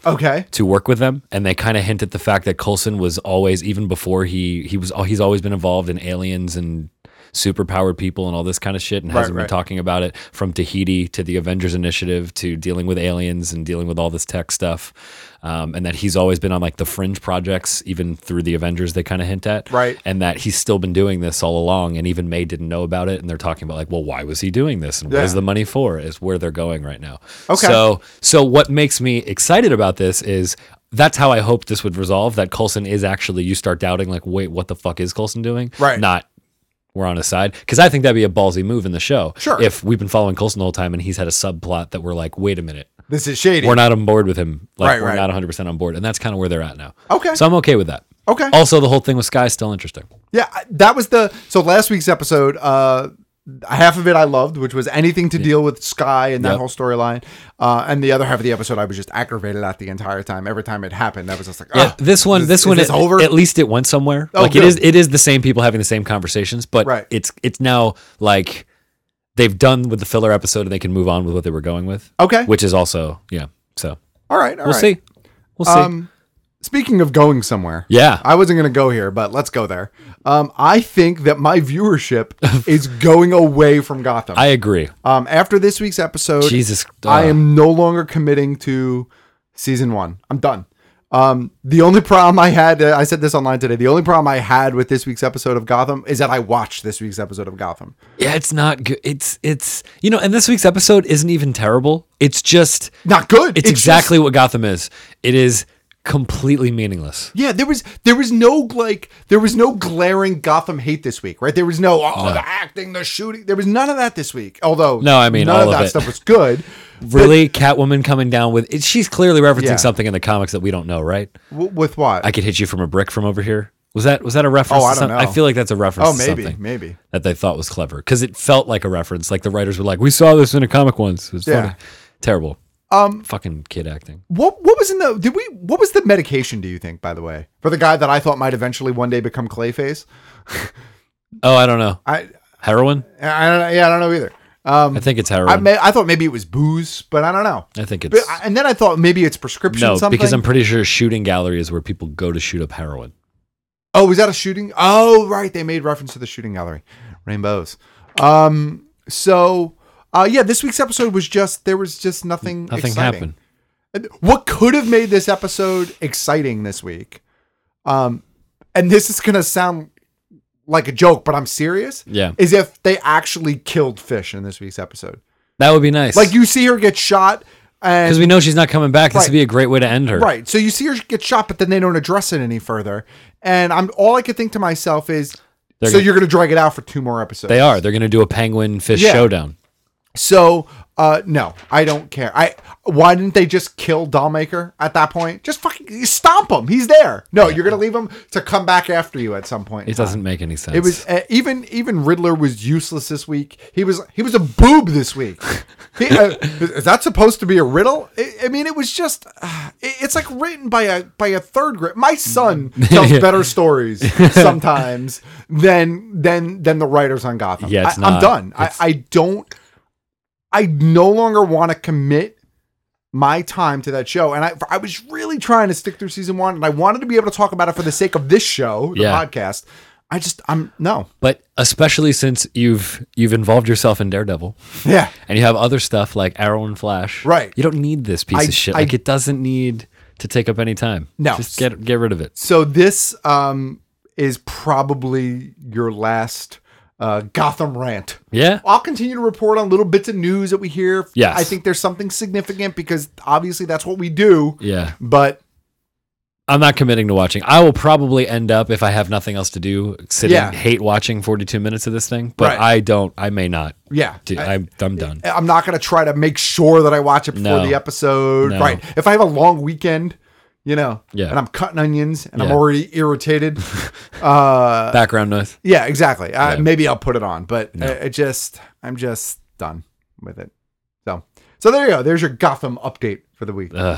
Okay. To work with them, and they kind of hint at the fact that Coulson was always, even before he he was, he's always been involved in aliens and superpowered people and all this kind of shit, and Right, hasn't been right. talking about it from Tahiti to the Avengers Initiative to dealing with aliens and dealing with all this tech stuff. Um, and that he's always been on like the fringe projects, even through the Avengers, they kind of hint at. Right. And that he's still been doing this all along, and even May didn't know about it. And they're talking about like, well, why was he doing this? And Yeah. what is the money for? Is where they're going right now. Okay. So, so what makes me excited about this is that's how I hoped this would resolve. That Coulson is actually, you start doubting like, wait, what the fuck is Coulson doing? Right. Not, we're on his side. Because I think that'd be a ballsy move in the show. Sure. If we've been following Coulson the whole time and he's had a subplot that we're like, wait a minute. This is shady. We're not on board with him. Like, Right, we're right. not one hundred percent on board. And that's kind of where they're at now. Okay. So I'm okay with that. Okay. Also, the whole thing with Sky is still interesting. Yeah, I- that was the so last week's episode. Uh, half of it I loved, which was anything to deal with Sky and that Yep. whole storyline. Uh, and the other half of the episode, I was just aggravated at the entire time. Every time it happened, I was just like, Yeah, "Ugh, this one, is- this is one, this it, over. at least it went somewhere. Oh, like good. it is, it is the same people having the same conversations, but Right. it's it's now like they've done with the filler episode and they can move on with what they were going with. Okay. Which is also yeah. So all right, all we'll right. see. We'll see. Um, speaking of going somewhere, Yeah. I wasn't going to go here, but let's go there. Um, I think that my viewership is going away from Gotham. I agree. Um, after this week's episode, Jesus, I uh. am no longer committing to season one. I'm done. Um, the only problem I had, uh, I said this online today, the only problem I had with this week's episode of Gotham is that I watched this week's episode of Gotham. Yeah, it's not good. It's it's you know, and this week's episode isn't even terrible. It's just Not good. It's, It's exactly what Gotham is. It is completely meaningless. Yeah, there was there was no like there was no glaring Gotham hate this week, right? There was no oh No. the acting, the shooting. There was none of that this week. Although No, I mean, none all of of that it. stuff was good. Really, Catwoman coming down with it, she's clearly referencing Yeah. something in the comics that we don't know, right? W- with what? I could hit you from a brick from over here. Was that was that a reference? Oh, I to don't something? know. I feel like that's a reference. Oh, to maybe, something maybe. that they thought was clever because it felt like a reference. Like the writers were like, "We saw this in a comic once." It was Yeah. funny, terrible. Um, fucking kid acting. What what was in the did we what was the medication? Do you think, by the way, for the guy that I thought might eventually one day become Clayface? Oh, I don't know. I heroin. I don't yeah I don't know either. Um, I think it's heroin. I may, I thought maybe it was booze, but I don't know. I think But, it's and then I thought maybe it's prescription. no, something. because I'm pretty sure shooting gallery is where people go to shoot up heroin. Oh, was that a shooting? Oh, right. They made reference to the shooting gallery. Rainbows. Um, so, uh, yeah, this week's episode was just, there was just nothing Nothing exciting. happened. What could have made this episode exciting this week? Um, and this is going to sound like a joke, but I'm serious. Yeah. Is if they actually killed Fish in this week's episode. That would be nice. Like you see her get shot. Because we know she's not coming back. This Right. would be a great way to end her. Right. So you see her get shot, but then they don't address it any further. And I'm all I could think to myself is, They're so gonna- you're going to drag it out for two more episodes. They are. They're going to do a penguin fish Yeah. showdown. So uh, no, I don't care. I why didn't they just kill Dollmaker at that point? Just fucking stomp him. He's there. No, you're going to leave him to come back after you at some point. in It doesn't time. make any sense. It was uh, even even Riddler was useless this week. He was he was a boob this week. He, uh, is that supposed to be a riddle? I, I mean, it was just uh, it- it's like written by a by a third grade. My son tells better stories sometimes than than than the writers on Gotham. Yeah, it's I, I'm not. done. I, It's- I don't. I no longer want to commit my time to that show. And I I was really trying to stick through season one, and I wanted to be able to talk about it for the sake of this show, the Yeah. podcast. I just I'm no. But especially since you've you've involved yourself in Daredevil. Yeah. And you have other stuff like Arrow and Flash. Right. You don't need this piece I- of shit. I- Like it doesn't need to take up any time. No. Just get get rid of it. So this um is probably your last uh, Gotham rant. Yeah. I'll continue to report on little bits of news that we hear. Yes. I think there's something significant because obviously that's what we do. Yeah. But I'm not committing to watching. I will probably end up, if I have nothing else to do, sitting Yeah. hate watching forty-two minutes of this thing. But Right. I don't. I may not. yeah, Do- I, I'm I'm done. I'm not going to try to make sure that I watch it before No. the episode. No. Right. If I have a long weekend, you know, Yeah. and I'm cutting onions and I'm Yeah. already irritated. uh, Background noise. yeah, exactly. Uh, Yeah. Maybe I'll put it on, but No. uh, it just, I'm just done with it. So, so there you go. There's your Gotham update for the week. Ugh.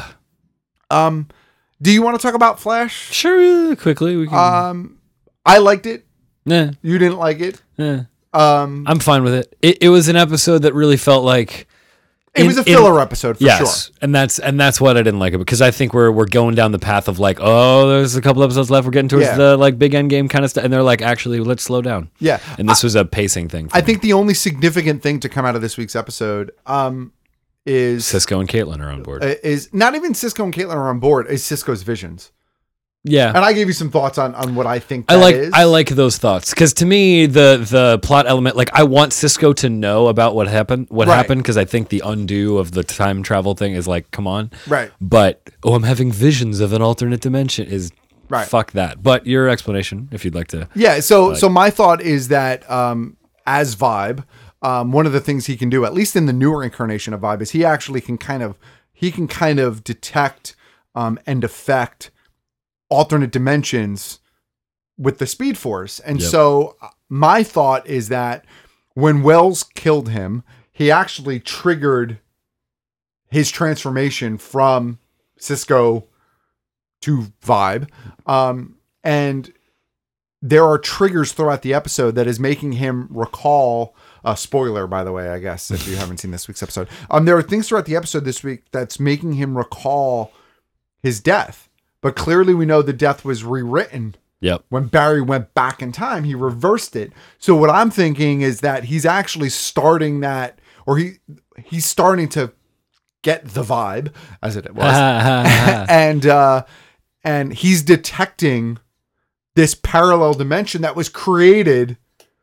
Um, do you want to talk about Flash? Sure. Quickly. We can. Um, I liked it. nah. You didn't like it. Nah. Um, I'm fine with it. it. It was an episode that really felt like It in- was a in- filler episode for yes, sure. and that's and that's what I didn't like it because I think we're we're going down the path of like, oh, there's a couple episodes left. We're getting towards Yeah. the like big end game kind of stuff, and they're like, actually, let's slow down. Yeah. and this was a pacing thing. For I me. think the only significant thing to come out of this week's episode um, is Cisco and Caitlin are on board. uh, is not even Cisco and Caitlin are on board. Is Cisco's visions. Yeah, And I gave you some thoughts on, on what I think I that like is. I like those thoughts because to me the the plot element, like I want Cisco to know about what happened what Right. happened because I think the undo of the time travel thing is like, come on, Right. But oh, I'm having visions of an alternate dimension is Right. fuck that. But your explanation, if you'd like to, Yeah, so like- so my thought is that um, as Vibe, um, one of the things he can do, at least in the newer incarnation of Vibe, is he actually can kind of he can kind of detect um, and affect alternate dimensions with the Speed Force. And Yep. so uh, my thought is that when Wells killed him, he actually triggered his transformation from Cisco to Vibe. Um, and there are triggers throughout the episode that is making him recall a spoiler, by the way, I guess, if you haven't seen this week's episode. Um, there are things throughout the episode this week that's making him recall his death. But clearly we know the death was rewritten. Yep. When Barry went back in time, he reversed it. So what I'm thinking is that he's actually starting that, or he he's starting to get the vibe, as it was. and uh, and he's detecting this parallel dimension that was created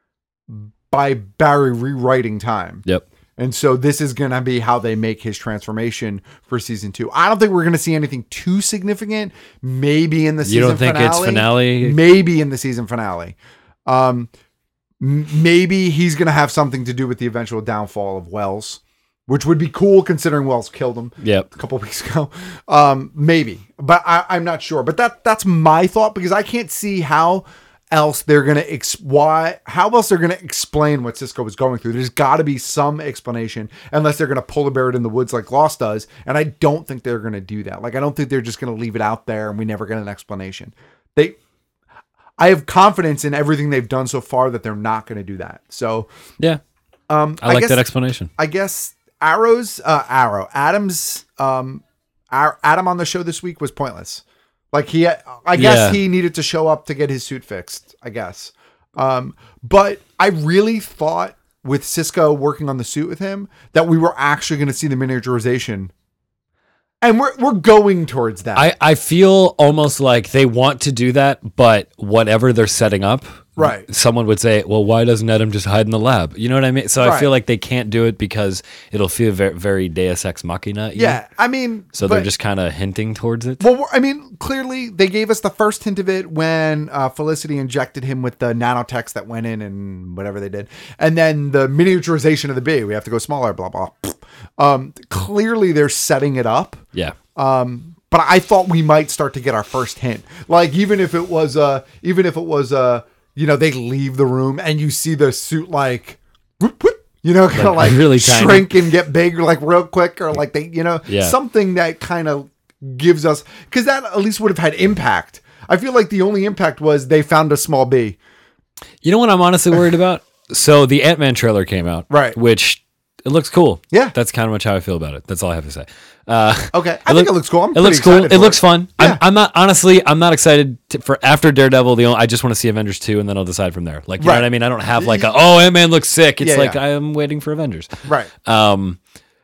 by Barry rewriting time. Yep. And so this is going to be how they make his transformation for season two. I don't think we're going to see anything too significant. Maybe in the season You don't think finale. it's finale? Maybe in the season finale. Um, m- maybe he's going to have something to do with the eventual downfall of Wells, which would be cool considering Wells killed him Yep. a couple weeks ago. Um, maybe, but I, I'm not sure. But that that's my thought because I can't see how else they're gonna ex- why how else they're gonna explain what Cisco was going through. There's got to be some explanation, unless they're gonna pull a bear in the woods like Lost does, and I don't think they're gonna do that. Like I don't think they're just gonna leave it out there and we never get an explanation. They, I have confidence in everything they've done so far that they're not gonna do that. So yeah, um, I like guess, that explanation. I guess Arrow's uh, Arrow Adam's um, Ar- Adam on the show this week was pointless. Like he, I guess Yeah. he needed to show up to get his suit fixed, I guess. Um, but I really thought with Cisco working on the suit with him that we were actually going to see the miniaturization. And we're we're going towards that. I, I feel almost like they want to do that, but whatever they're setting up, Right. someone would say, well, why doesn't Adam just hide in the lab? You know what I mean? So I Right. feel like they can't do it because it'll feel very, very Deus Ex Machina. yeah, I mean, So but- they're just kind of hinting towards it. Well, we're- I mean, clearly they gave us the first hint of it when uh, Felicity injected him with the nanotechs that went in and whatever they did. And then the miniaturization of the bee. We have to go smaller, blah, blah. Um, clearly they're setting it up. Yeah. Um, but I thought we might start to get our first hint. Like, even if it was, uh, even if it was, uh, you know, they leave the room and you see the suit like, whoop, whoop, you know, kind of Like like, really tiny. shrink and get big, like real quick, or like they, you know, Yeah. something that kind of gives us, because that at least would have had impact. I feel like the only impact was they found a small bee. You know what I'm honestly worried about? So the Ant-Man trailer came out. Right. Which it looks cool. Yeah. That's kind of much how I feel about it. That's all I have to say. Uh, Okay, I think it looks cool. I'm it looks pretty cool. excited It for looks it. fun. Yeah. I'm, I'm not honestly. I'm not excited to, for after Daredevil. The only, I just want to see Avengers two, and then I'll decide from there. Like you Right. know what I mean. I don't have like a oh Ant-Man looks sick. It's Yeah, like yeah. I'm waiting for Avengers. Right. Um,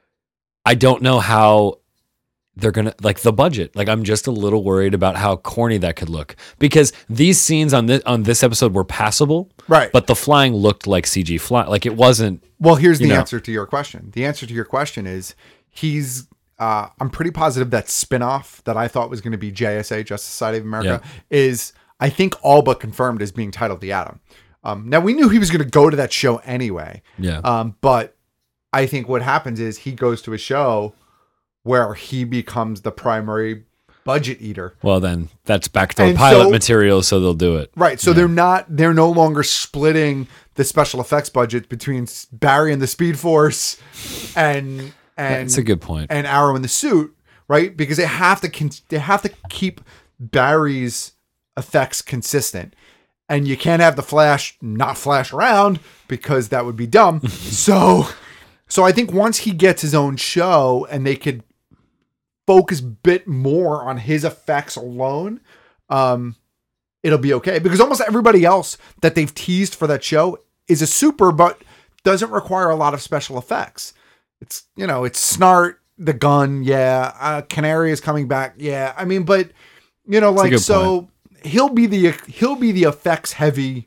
I don't know how they're gonna like the budget. Like I'm just a little worried about how corny that could look because these scenes on this on this episode were passable. Right. But the flying looked like C G fly. Like it wasn't. Well, here's the you know. answer to your question. The answer to your question is he's, uh, I'm pretty positive that spinoff that I thought was going to be J S A, Justice Society of America, Yeah. is, I think, all but confirmed as being titled The Atom. Um, now, we knew he was going to go to that show anyway. Yeah. Um, but I think what happens is he goes to a show where he becomes the primary budget eater. Well, then that's backdoor And pilot so- material, so they'll do it. Right. So Yeah. they're not, they're no longer splitting the special effects budget between S- Barry and the Speed Force and, and That's a good point. and Arrow in the suit, right? Because they have to, con- they have to keep Barry's effects consistent. And you can't have the Flash not flash around because that would be dumb. so, So I think once he gets his own show and they could focus a bit more on his effects alone, um, it'll be okay. Because almost everybody else that they've teased for that show is a super, but doesn't require a lot of special effects. It's, you know, it's Snart, the gun, yeah. Uh, Canary is coming back, yeah. I mean, but, you know, like, so point. he'll be the he'll be the effects heavy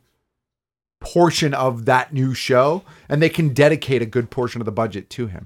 portion of that new show, and they can dedicate a good portion of the budget to him.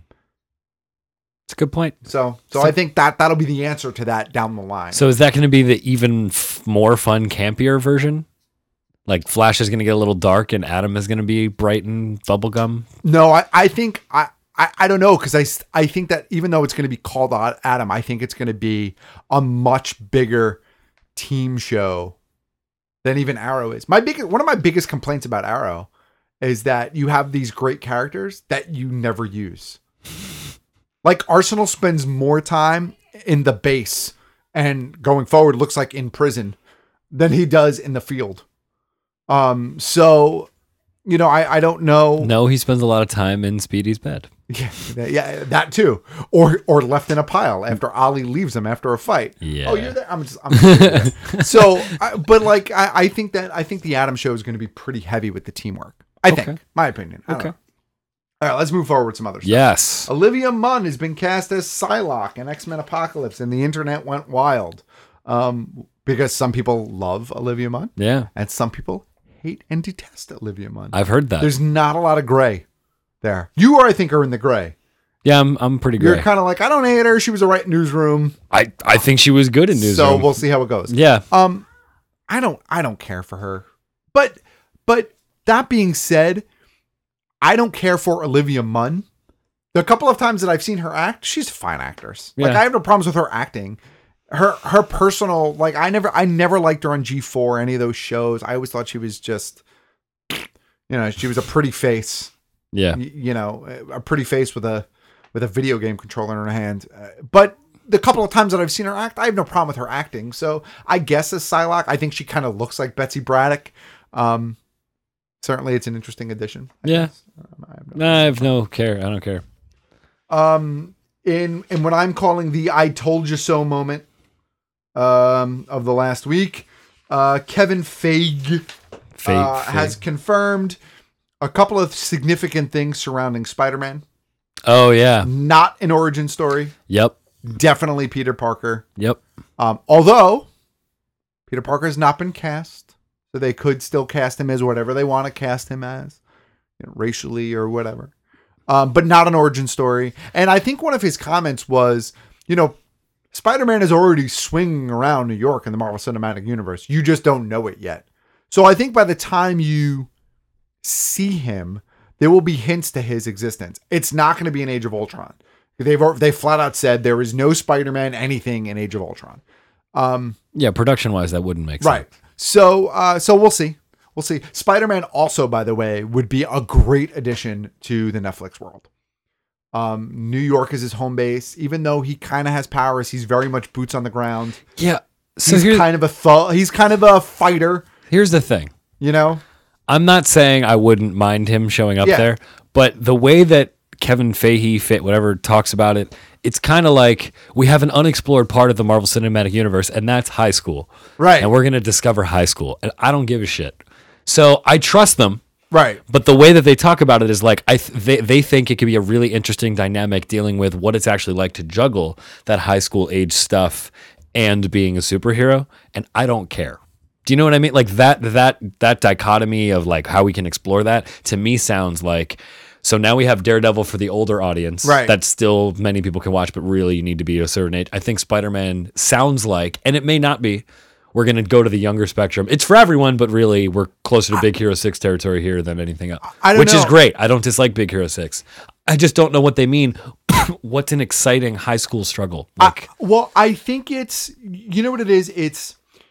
It's a good point. So, so, so I think that that'll be the answer to that down the line. So is that going to be the even f- more fun, campier version? Like Flash is going to get a little dark and Atom is going to be bright and bubblegum? No, I, I think, I, I, I don't know, because I, I think that even though it's going to be called Atom, I think it's going to be a much bigger team show than even Arrow is. My biggest, one of my biggest complaints about Arrow is that you have these great characters that you never use. Like Arsenal spends more time in the base and going forward looks like in prison than he does in the field. Um, so, you know, I, I don't know. No, he spends a lot of time in Speedy's bed. Yeah, yeah, that too. Or or left in a pile after Ollie leaves him after a fight. Yeah. Oh, you're there. I'm just. I'm just there. So, I, but like, I, I think that I think the Atom show is going to be pretty heavy with the teamwork. I Okay. think, my opinion. I don't Okay. know. All right, let's move forward with some other stuff. Yes. Olivia Munn has been cast as Psylocke in X-Men Apocalypse, and the internet went wild um, because some people love Olivia Munn. Yeah. And some people hate and detest Olivia Munn. I've heard that. There's not a lot of gray there. You, are, I think, are in the gray. Yeah, I'm I'm pretty gray. You're kind of like, I don't hate her. She was a right Newsroom. I, I think she was good in Newsroom. So we'll see how it goes. Yeah. Um, I don't I don't care for her. But but that being said, I don't care for Olivia Munn. The couple of times that I've seen her act, she's a fine actress. Like Yeah. I have no problems with her acting. Her her personal, like I never I never liked her on G four, any of those shows. I always thought she was just, you know, she was a pretty face. Yeah. Y- you know, a pretty face with a with a video game controller in her hand. Uh, but the couple of times that I've seen her act, I have no problem with her acting. So I guess as Psylocke, I think she kind of looks like Betsy Braddock. Um, certainly, it's an interesting addition. I Yeah. guess. Um, I have no Nah, I have no care. I don't care. Um, in in what I'm calling the "I told you so" moment um, of the last week, uh, Kevin Feige, Feige, uh, Feige. has confirmed a couple of significant things surrounding Spider-Man. Oh, yeah. Not an origin story. Yep. Definitely Peter Parker. Yep. Um, although Peter Parker has not been cast, so they could still cast him as whatever they want to cast him as, you know, racially or whatever. Um, but not an origin story. And I think one of his comments was, you know, Spider-Man is already swinging around New York in the Marvel Cinematic Universe. You just don't know it yet. So I think by the time you see him, there will be hints to his existence. It's not going to be in Age of Ultron. They've they flat out said there is no Spider-Man anything in Age of Ultron. Um, yeah, production-wise, that wouldn't make sense. Right. So, uh, so we'll see. We'll see. Spider-Man also, by the way, would be a great addition to the Netflix world. Um, New York is his home base. Even though he kind of has powers, he's very much boots on the ground. Yeah. So he's here's, kind of a th- he's kind of a fighter. Here's the thing. You know? I'm not saying I wouldn't mind him showing up Yeah. there, but the way that Kevin Feige, fit whatever, talks about it, it's kind of like we have an unexplored part of the Marvel Cinematic Universe, and that's high school. Right. And we're going to discover high school, and I don't give a shit. So I trust them. Right. But the way that they talk about it is like I th- they they think it could be a really interesting dynamic dealing with what it's actually like to juggle that high school age stuff and being a superhero, and I don't care. Do you know what I mean? Like that that that dichotomy of like how we can explore that to me sounds like, so now we have Daredevil for the older audience. Right. That still many people can watch, but really you need to be a certain age. I think Spider-Man sounds like, and it may not be, we're going to go to the younger spectrum. It's for everyone, but really we're closer to Big Hero six territory here than anything else, I don't which know. is great. I don't dislike Big Hero six. I just don't know what they mean. What's an exciting high school struggle? Like, I, well, I think it's, you know what it is? It's,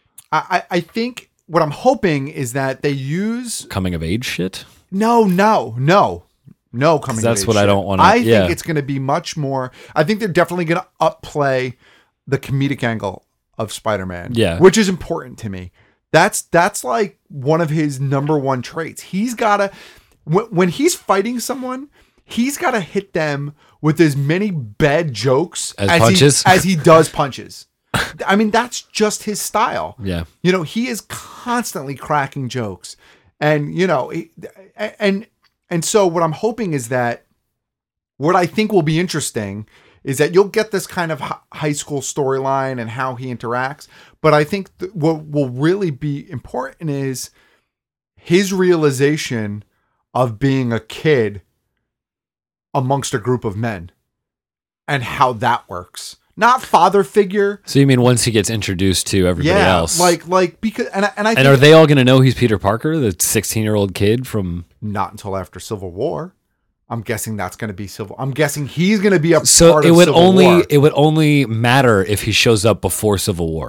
I, I think what I'm hoping is that they use coming of age shit? No, no, no, no. Coming. That's of age what I shit. don't wanna- I yeah. think it's going to be much more. I think they're definitely going to upplay the comedic angle of Spider-Man. Yeah. which is important to me. That's that's like one of his number one traits. He's got to when, when he's fighting someone, he's got to hit them with as many bad jokes As as, punches? he, as he does punches. I mean, that's just his style. Yeah. You know, he is constantly cracking jokes. And, you know, he- and and so what I'm hoping is that what I think will be interesting is that you'll get this kind of hi- high school storyline and how he interacts. But I think th- what will really be important is his realization of being a kid amongst a group of men and how that works. Not father figure. So you mean once he gets introduced to everybody Yeah, else? like like because and I- and I and think are they all going to know he's Peter Parker, the sixteen-year-old kid from? not until after Civil War. I'm guessing that's going to be Civil. I'm guessing he's going to be a So part it of would Civil only War. it would only matter if he shows up before Civil War.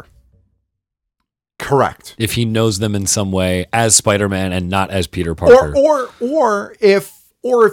Correct. If he knows them in some way as Spider-Man and not as Peter Parker. Or or or if or if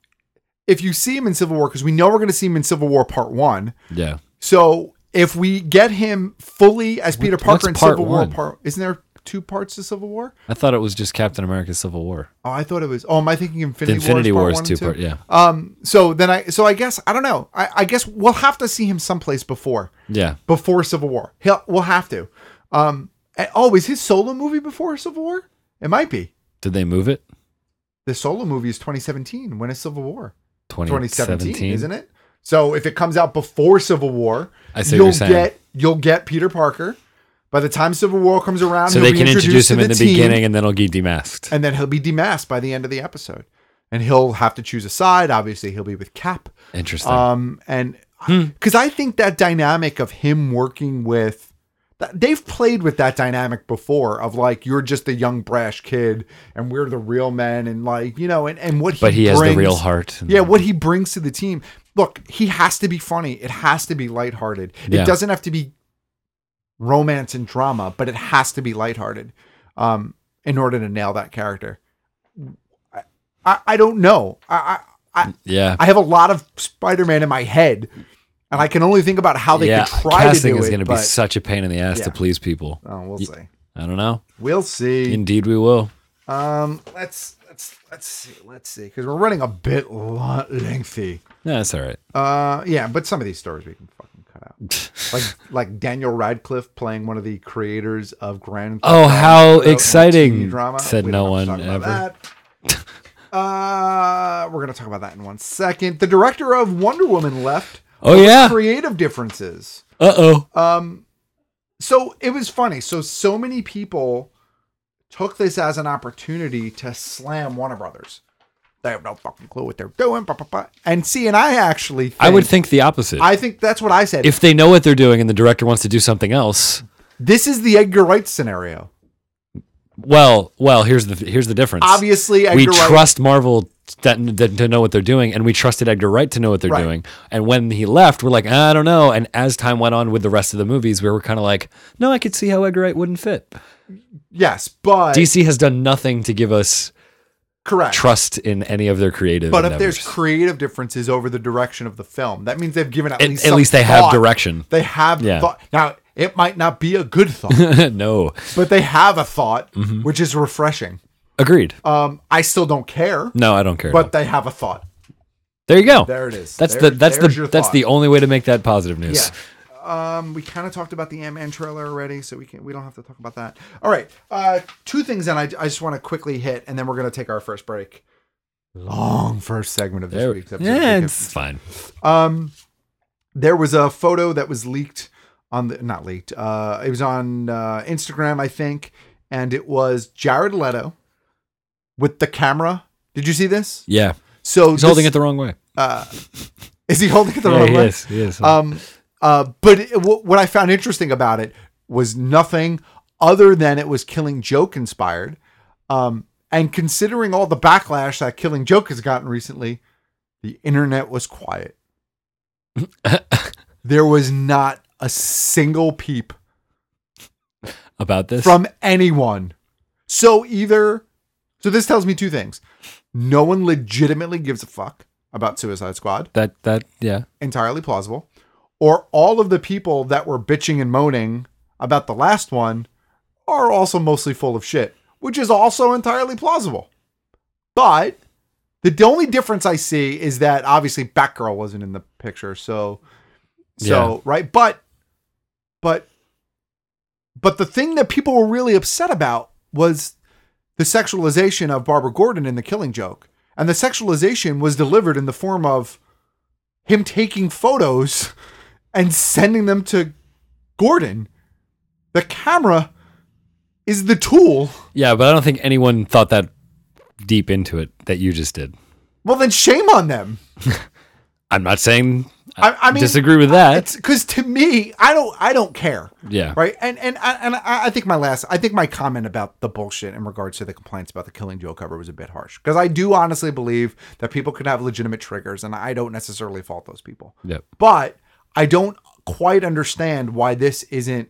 if you see him in Civil War, because we know we're going to see him in Civil War Part One. Yeah. So if we get him fully as Peter What's Parker in part Civil War one? Part, isn't there two parts to Civil War? I thought it was just Captain America's Civil War. Oh, I thought it was. Oh, am I thinking Infinity, The Infinity War? War is is part two one and part, yeah. Um. So then I. So I guess I don't know. I, I guess we'll have to see him someplace before. Yeah. Before Civil War, he'll. We'll have to. Um. and- oh, is his solo movie before Civil War? It might be. Did they move it? The solo movie is twenty seventeen. When is Civil War? twenty seventeen, isn't it? So if it comes out before Civil War, I see what you'll you're saying. get you'll get Peter Parker. By the time Civil War comes around, So he'll they be can introduced introduce him to in the team, beginning and then he'll get demasked. and then he'll be demasked by the end of the episode, and he'll have to choose a side. Obviously, he'll be with Cap. Interesting. Um, and Hmm. because I think that dynamic of him working with, that- they've played with that dynamic before of like, you're just a young brash kid and we're the real men, and like, you know, and, and what he But he has the brings- real heart. Yeah, what he brings to the team. Look, he has to be funny. It has to be lighthearted. Yeah. It doesn't have to be romance and drama, but it has to be lighthearted um, in order to nail that character. I, I, I don't know. I, I, I, Yeah. I have a lot of Spider-Man in my head, and I can only think about how they yeah, could try to casting do is it. going to be but such a pain in the ass Yeah. to please people. Oh, we'll Y- see. I don't know. We'll see. Indeed, we will. Um, let's let's let's see. Let's see, because we're running a bit lo- lengthy. Yeah, that's all right. Uh, yeah, but some of these stories we can fucking cut out. like like Daniel Radcliffe playing one of the creators of Grand. Oh, Theft how Auto in a exciting, T V drama. said We no don't one have to talk about ever. that. Uh, we're gonna talk about that in one second. The director of Wonder Woman left. Oh, over yeah? creative differences. Uh-oh. Um, so it was funny. So so many people took this as an opportunity to slam Warner Brothers. They have no fucking clue what they're doing. Blah, blah, blah. And see, and I actually think, I would think the opposite. I think that's what I said. if they know what they're doing and the director wants to do something else, This is the Edgar Wright scenario. well, well, here's the here's the difference. Obviously, Edgar we Wright- trust Marvel that, that to know what they're doing, and we trusted Edgar Wright to know what they're Right. doing. And when he left, we're like, I don't know. And as time went on with the rest of the movies, we were kind of like, no, I could see how Edgar Wright wouldn't fit. Yes, but D C has done nothing to give us correct. trust in any of their creative. But if endeavors. there's creative differences over the direction of the film, that means they've given at, At- least at some least they have thought. direction. They have Yeah. thought. Now, it might not be a good thought, no, but they have a thought, Mhm. which is refreshing. agreed. Um, I still don't care, No, I don't care. but they have a thought. there you go. There it is. That's There- the that's there's the your that's thought. the only way to make that positive news. Yeah. Um, we kind of talked about the Ant-Man trailer already, so we can we don't have to talk about that. All right. Uh, two things, and I, I just want to quickly hit, and then we're gonna take our first break. Long first segment of this There- week's episode. yeah, because- it's fine. Um, there was a photo that was leaked on the not leaked. Uh, it was on uh, Instagram, I think, and it was Jared Leto with the camera. Did you see this? Yeah. So He's this- holding it the wrong way. Uh, is he holding it the Yeah, wrong he way? is, he is. Um, uh, but it, w- what I found interesting about it was nothing other than it was Killing Joke inspired. Um, and considering all the backlash that Killing Joke has gotten recently, the internet was quiet. There was not a single peep About this? from anyone. So either, so this tells me two things. No one legitimately gives a fuck about Suicide Squad. That, that, yeah. Entirely plausible. Or all of the people that were bitching and moaning about the last one are also mostly full of shit, which is also entirely plausible. But The, the only difference I see is that obviously Batgirl wasn't in the picture. So, so Yeah. right. But, but, but the thing that people were really upset about was the sexualization of Barbara Gordon in The Killing Joke. And the sexualization was delivered in the form of him taking photos and sending them to Gordon. The camera is the tool. Yeah, but I don't think anyone thought that deep into it that you just did. Well, then shame on them. I'm not saying I, I mean, disagree with that. Because to me, I don't, I don't care. Yeah. Right. And and and I, I think my last, I think my comment about the bullshit in regards to the complaints about the Killing Joke cover was a bit harsh. Because I do honestly believe that people could have legitimate triggers, and I don't necessarily fault those people. Yep. But I don't quite understand why this isn't,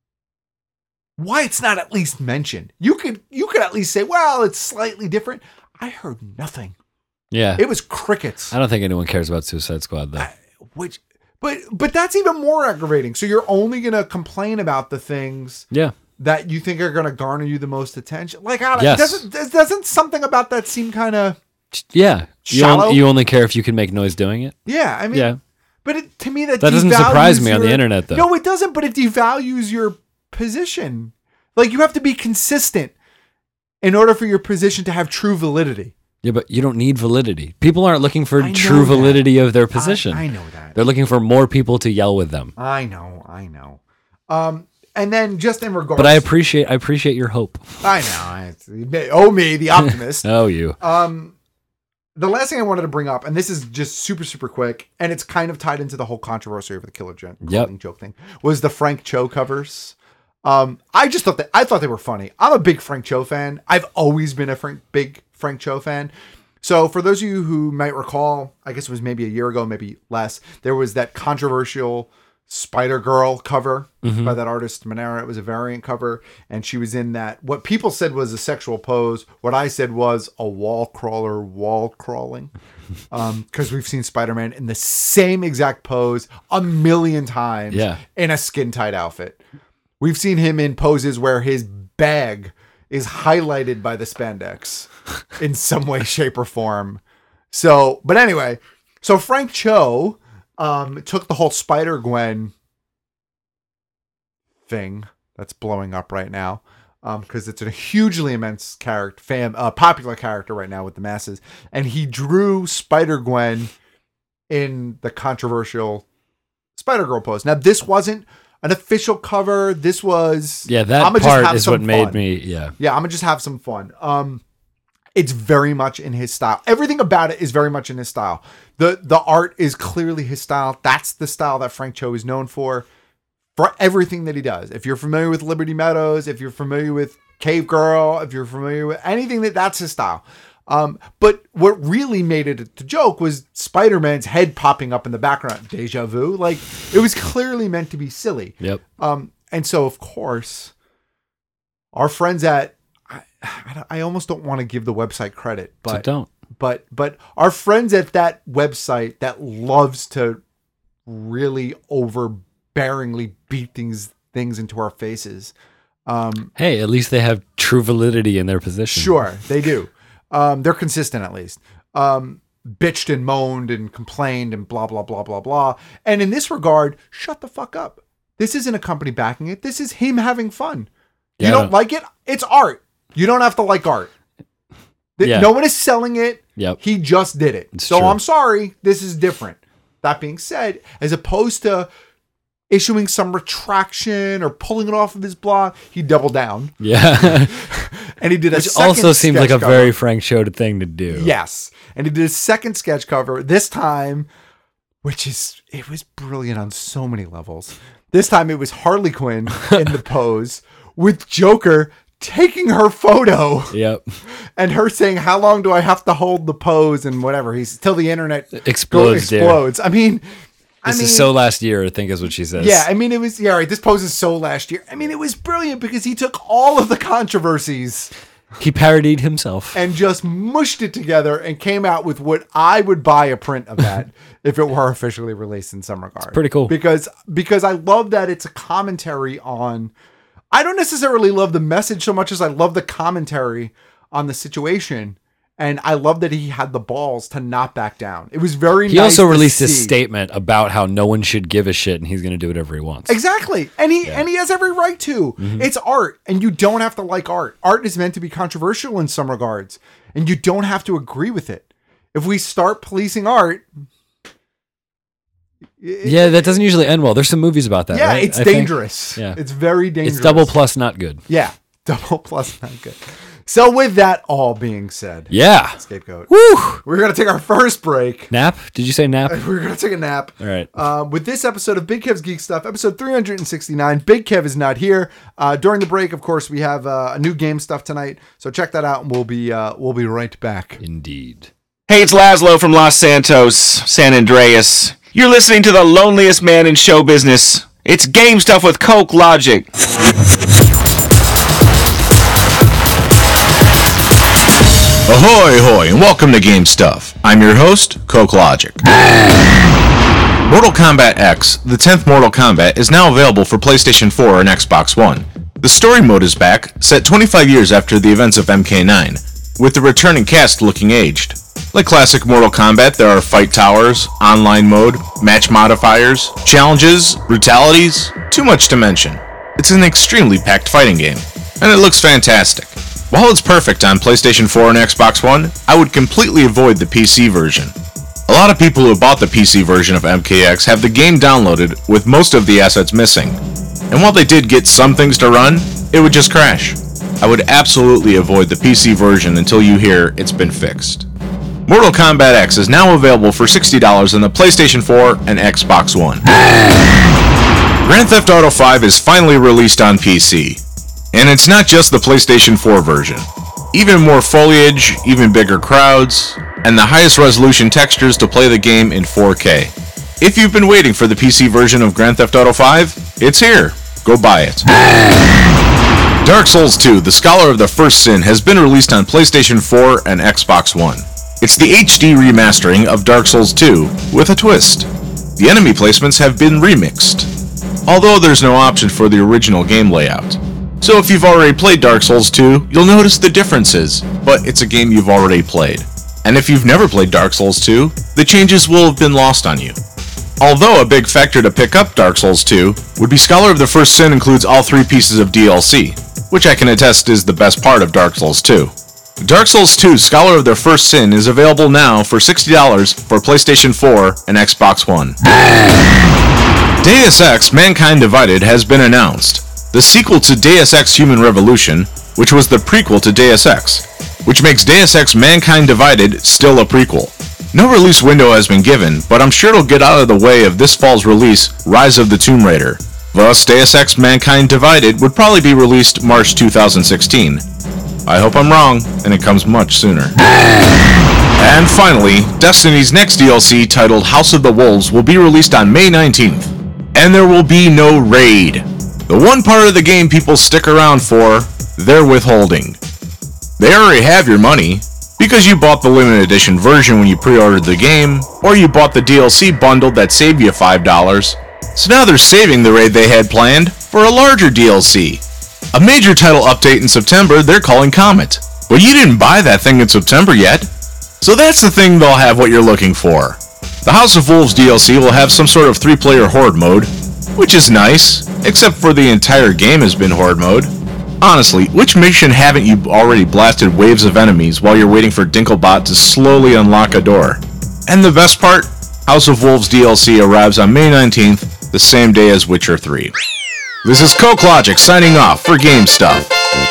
why it's not at least mentioned. You could, you could at least say, well, it's slightly different. I heard nothing. Yeah. It was crickets. I don't think anyone cares about Suicide Squad, though. I, which, but, but that's even more aggravating. So you're only going to complain about the things Yeah. that you think are going to garner you the most attention. Like, I don't, Yes. doesn't, doesn't something about that seem kind of, Yeah. You, Shallow? on- you only care if you can make noise doing it? yeah, I mean, Yeah. but it, to me, that, That doesn't devalues surprise me on the your- internet, though. No, it doesn't, but it devalues your position. Like, you have to be consistent in order for your position to have true validity. Yeah, but you don't need validity. People aren't looking for I know true that. validity of their position. I, I know that. They're looking for more people to yell with them. I know, I know. Um, and then just in regards, But I appreciate I appreciate your hope. I know. I, oh, me, the optimist. Oh, you. Um, the last thing I wanted to bring up, and this is just super, super quick, and it's kind of tied into the whole controversy over the Killer Gen- Yep. Killing Joke thing, was the Frank Cho covers. Um, I just thought that I thought they were funny. I'm a big Frank Cho fan. I've always been a Frank, big Frank Cho fan. So for those of you who might recall, I guess it was maybe a year ago, maybe less, there was that controversial Spider-Girl cover Mhm. by that artist Manera. It was a variant cover, and she was in that, what people said was a sexual pose. What I said was a wall crawler wall crawling. Um, because we've seen Spider-Man in the same exact pose a million times Yeah. in a skin-tight outfit. We've seen him in poses where his bag is highlighted by the spandex in some way, shape, or form. So, but anyway, so Frank Cho um, took the whole Spider-Gwen thing that's blowing up right now, because um, it's a hugely immense character, fan, uh, popular character right now with the masses, and he drew Spider-Gwen in the controversial Spider-Girl pose. Now, this wasn't an official cover. This was Yeah, that I'ma just part have is some what made fun. me, yeah. Yeah, I'm gonna just have some fun. Um, it's very much in his style. Everything about it is very much in his style. the The art is clearly his style. That's the style that Frank Cho is known for, for everything that he does. If you're familiar with Liberty Meadows, if you're familiar with Cave Girl, if you're familiar with anything, that that's his style. Um, but what really made it a joke was Spider-Man's head popping up in the background. Deja vu. Like, it was clearly meant to be silly. Yep. Um, and so, of course, our friends at, I, I, I almost don't want to give the website credit, but So don't. But, but our friends at that website that loves to really overbearingly beat things, things into our faces. Um, Hey, at least they have true validity in their position. Sure, they do. Um, they're consistent at least. Um, bitched and moaned and complained and blah, blah, blah, blah, blah. And in this regard, shut the fuck up. This isn't a company backing it. This is him having fun. You Yeah, I don't, don't- like it? It's art. You don't have to like art. Th- Yeah. No one is selling it. Yep. He just did it. It's so true. I'm sorry. This is different. That being said, as opposed to issuing some retraction or pulling it off of his blog, he doubled down. Yeah. And he did a Which second also seems like sketch a cover. very Frank Cho thing to do. Yes. And he did a second sketch cover, this time, which is, it was brilliant on so many levels. This time it was Harley Quinn in the pose with Joker taking her photo. Yep. And her saying, how long do I have to hold the pose and whatever. He's till the internet Explodes, dear. explodes. I mean, I This mean, is so last year, I think is what she says. yeah, I mean, it was, yeah, right. This pose is so last year. I mean, it was brilliant because he took all of the controversies He parodied himself. and just mushed it together and came out with what I would buy a print of that if it were officially released in some regard. pretty cool. Because, because I love that it's a commentary on, I don't necessarily love the message so much as I love the commentary on the situation And I love that he had the balls to not back down. It was very he nice also to released see. his statement about how no one should give a shit and he's going to do whatever he wants. Exactly. And he Yeah. and he has every right to. Mhm. It's art, and you don't have to like art. Art is meant to be controversial in some regards, and you don't have to agree with it. If we start policing art, Yeah, that doesn't usually end well. There's some movies about that, yeah, right? it's I think? dangerous. Yeah. It's very dangerous. It's double plus not good. Yeah, double plus not good. So with that all being said, Yeah. Scapegoat. Woo! We're gonna take our first break. Nap? Did you say nap? We're gonna take a nap. All right. Uh, with this episode of Big Kev's Geek Stuff, episode three hundred sixty-nine. Big Kev is not here. Uh, during the break, of course, we have uh, a new game stuff tonight. So check that out, and we'll be uh, we'll be right back. Indeed. Hey, it's Laszlo from Los Santos, San Andreas. You're listening to the loneliest man in show business. It's Game Stuff with Coke Logic. Ahoy, hoy, and welcome to Game Stuff. I'm your host, Coke Logic. Mortal Kombat X, the tenth Mortal Kombat, is now available for PlayStation four and Xbox One. The story mode is back, set twenty-five years after the events of M K nine, with the returning cast looking aged. Like classic Mortal Kombat, there are fight towers, online mode, match modifiers, challenges, brutalities, too much to mention. It's an extremely packed fighting game, and it looks fantastic. While it's perfect on PlayStation four and Xbox One, I would completely avoid the P C version. A lot of people who bought the P C version of M K X have the game downloaded with most of the assets missing. And while they did get some things to run, it would just crash. I would absolutely avoid the P C version until you hear it's been fixed. Mortal Kombat X is now available for sixty dollars on the PlayStation four and Xbox One. Grand Theft Auto five is finally released on P C. And it's not just the PlayStation four version. Even more foliage, even bigger crowds, and the highest resolution textures to play the game in four K. If you've been waiting for the P C version of Grand Theft Auto five, it's here. Go buy it. Dark Souls two, The Scholar of the First Sin, has been released on PlayStation four and Xbox One. It's the H D remastering of Dark Souls two with a twist. The enemy placements have been remixed, although there's no option for the original game layout. So if you've already played Dark Souls two, you'll notice the differences, but it's a game you've already played. And if you've never played Dark Souls two, the changes will have been lost on you. Although a big factor to pick up Dark Souls two would be Scholar of the First Sin includes all three pieces of D L C, which I can attest is the best part of Dark Souls two. Dark Souls two Scholar of the First Sin is available now for sixty dollars for PlayStation four and Xbox One. Deus Ex Mankind Divided has been announced. The sequel to Deus Ex Human Revolution, which was the prequel to Deus Ex, which makes Deus Ex Mankind Divided still a prequel. No release window has been given, but I'm sure it'll get out of the way of this fall's release, Rise of the Tomb Raider. Thus, Deus Ex Mankind Divided would probably be released March two thousand sixteen. I hope I'm wrong, and it comes much sooner. And finally, Destiny's next D L C titled House of the Wolves will be released on May nineteenth. And there will be no raid. The one part of the game people stick around for, they're withholding. They already have your money, because you bought the limited edition version when you pre-ordered the game, or you bought the D L C bundle that saved you five dollars. So now they're saving the raid they had planned for a larger D L C. A major title update in September they're calling Comet. But you didn't buy that thing in September yet. So that's the thing they'll have what you're looking for. The House of Wolves D L C will have some sort of three-player horde mode, which is nice, except for the entire game has been horde mode. Honestly, which mission haven't you already blasted waves of enemies while you're waiting for Dinklebot to slowly unlock a door? And the best part? House of Wolves D L C arrives on May nineteenth, the same day as Witcher three. This is Coke Logic signing off for Game Stuff.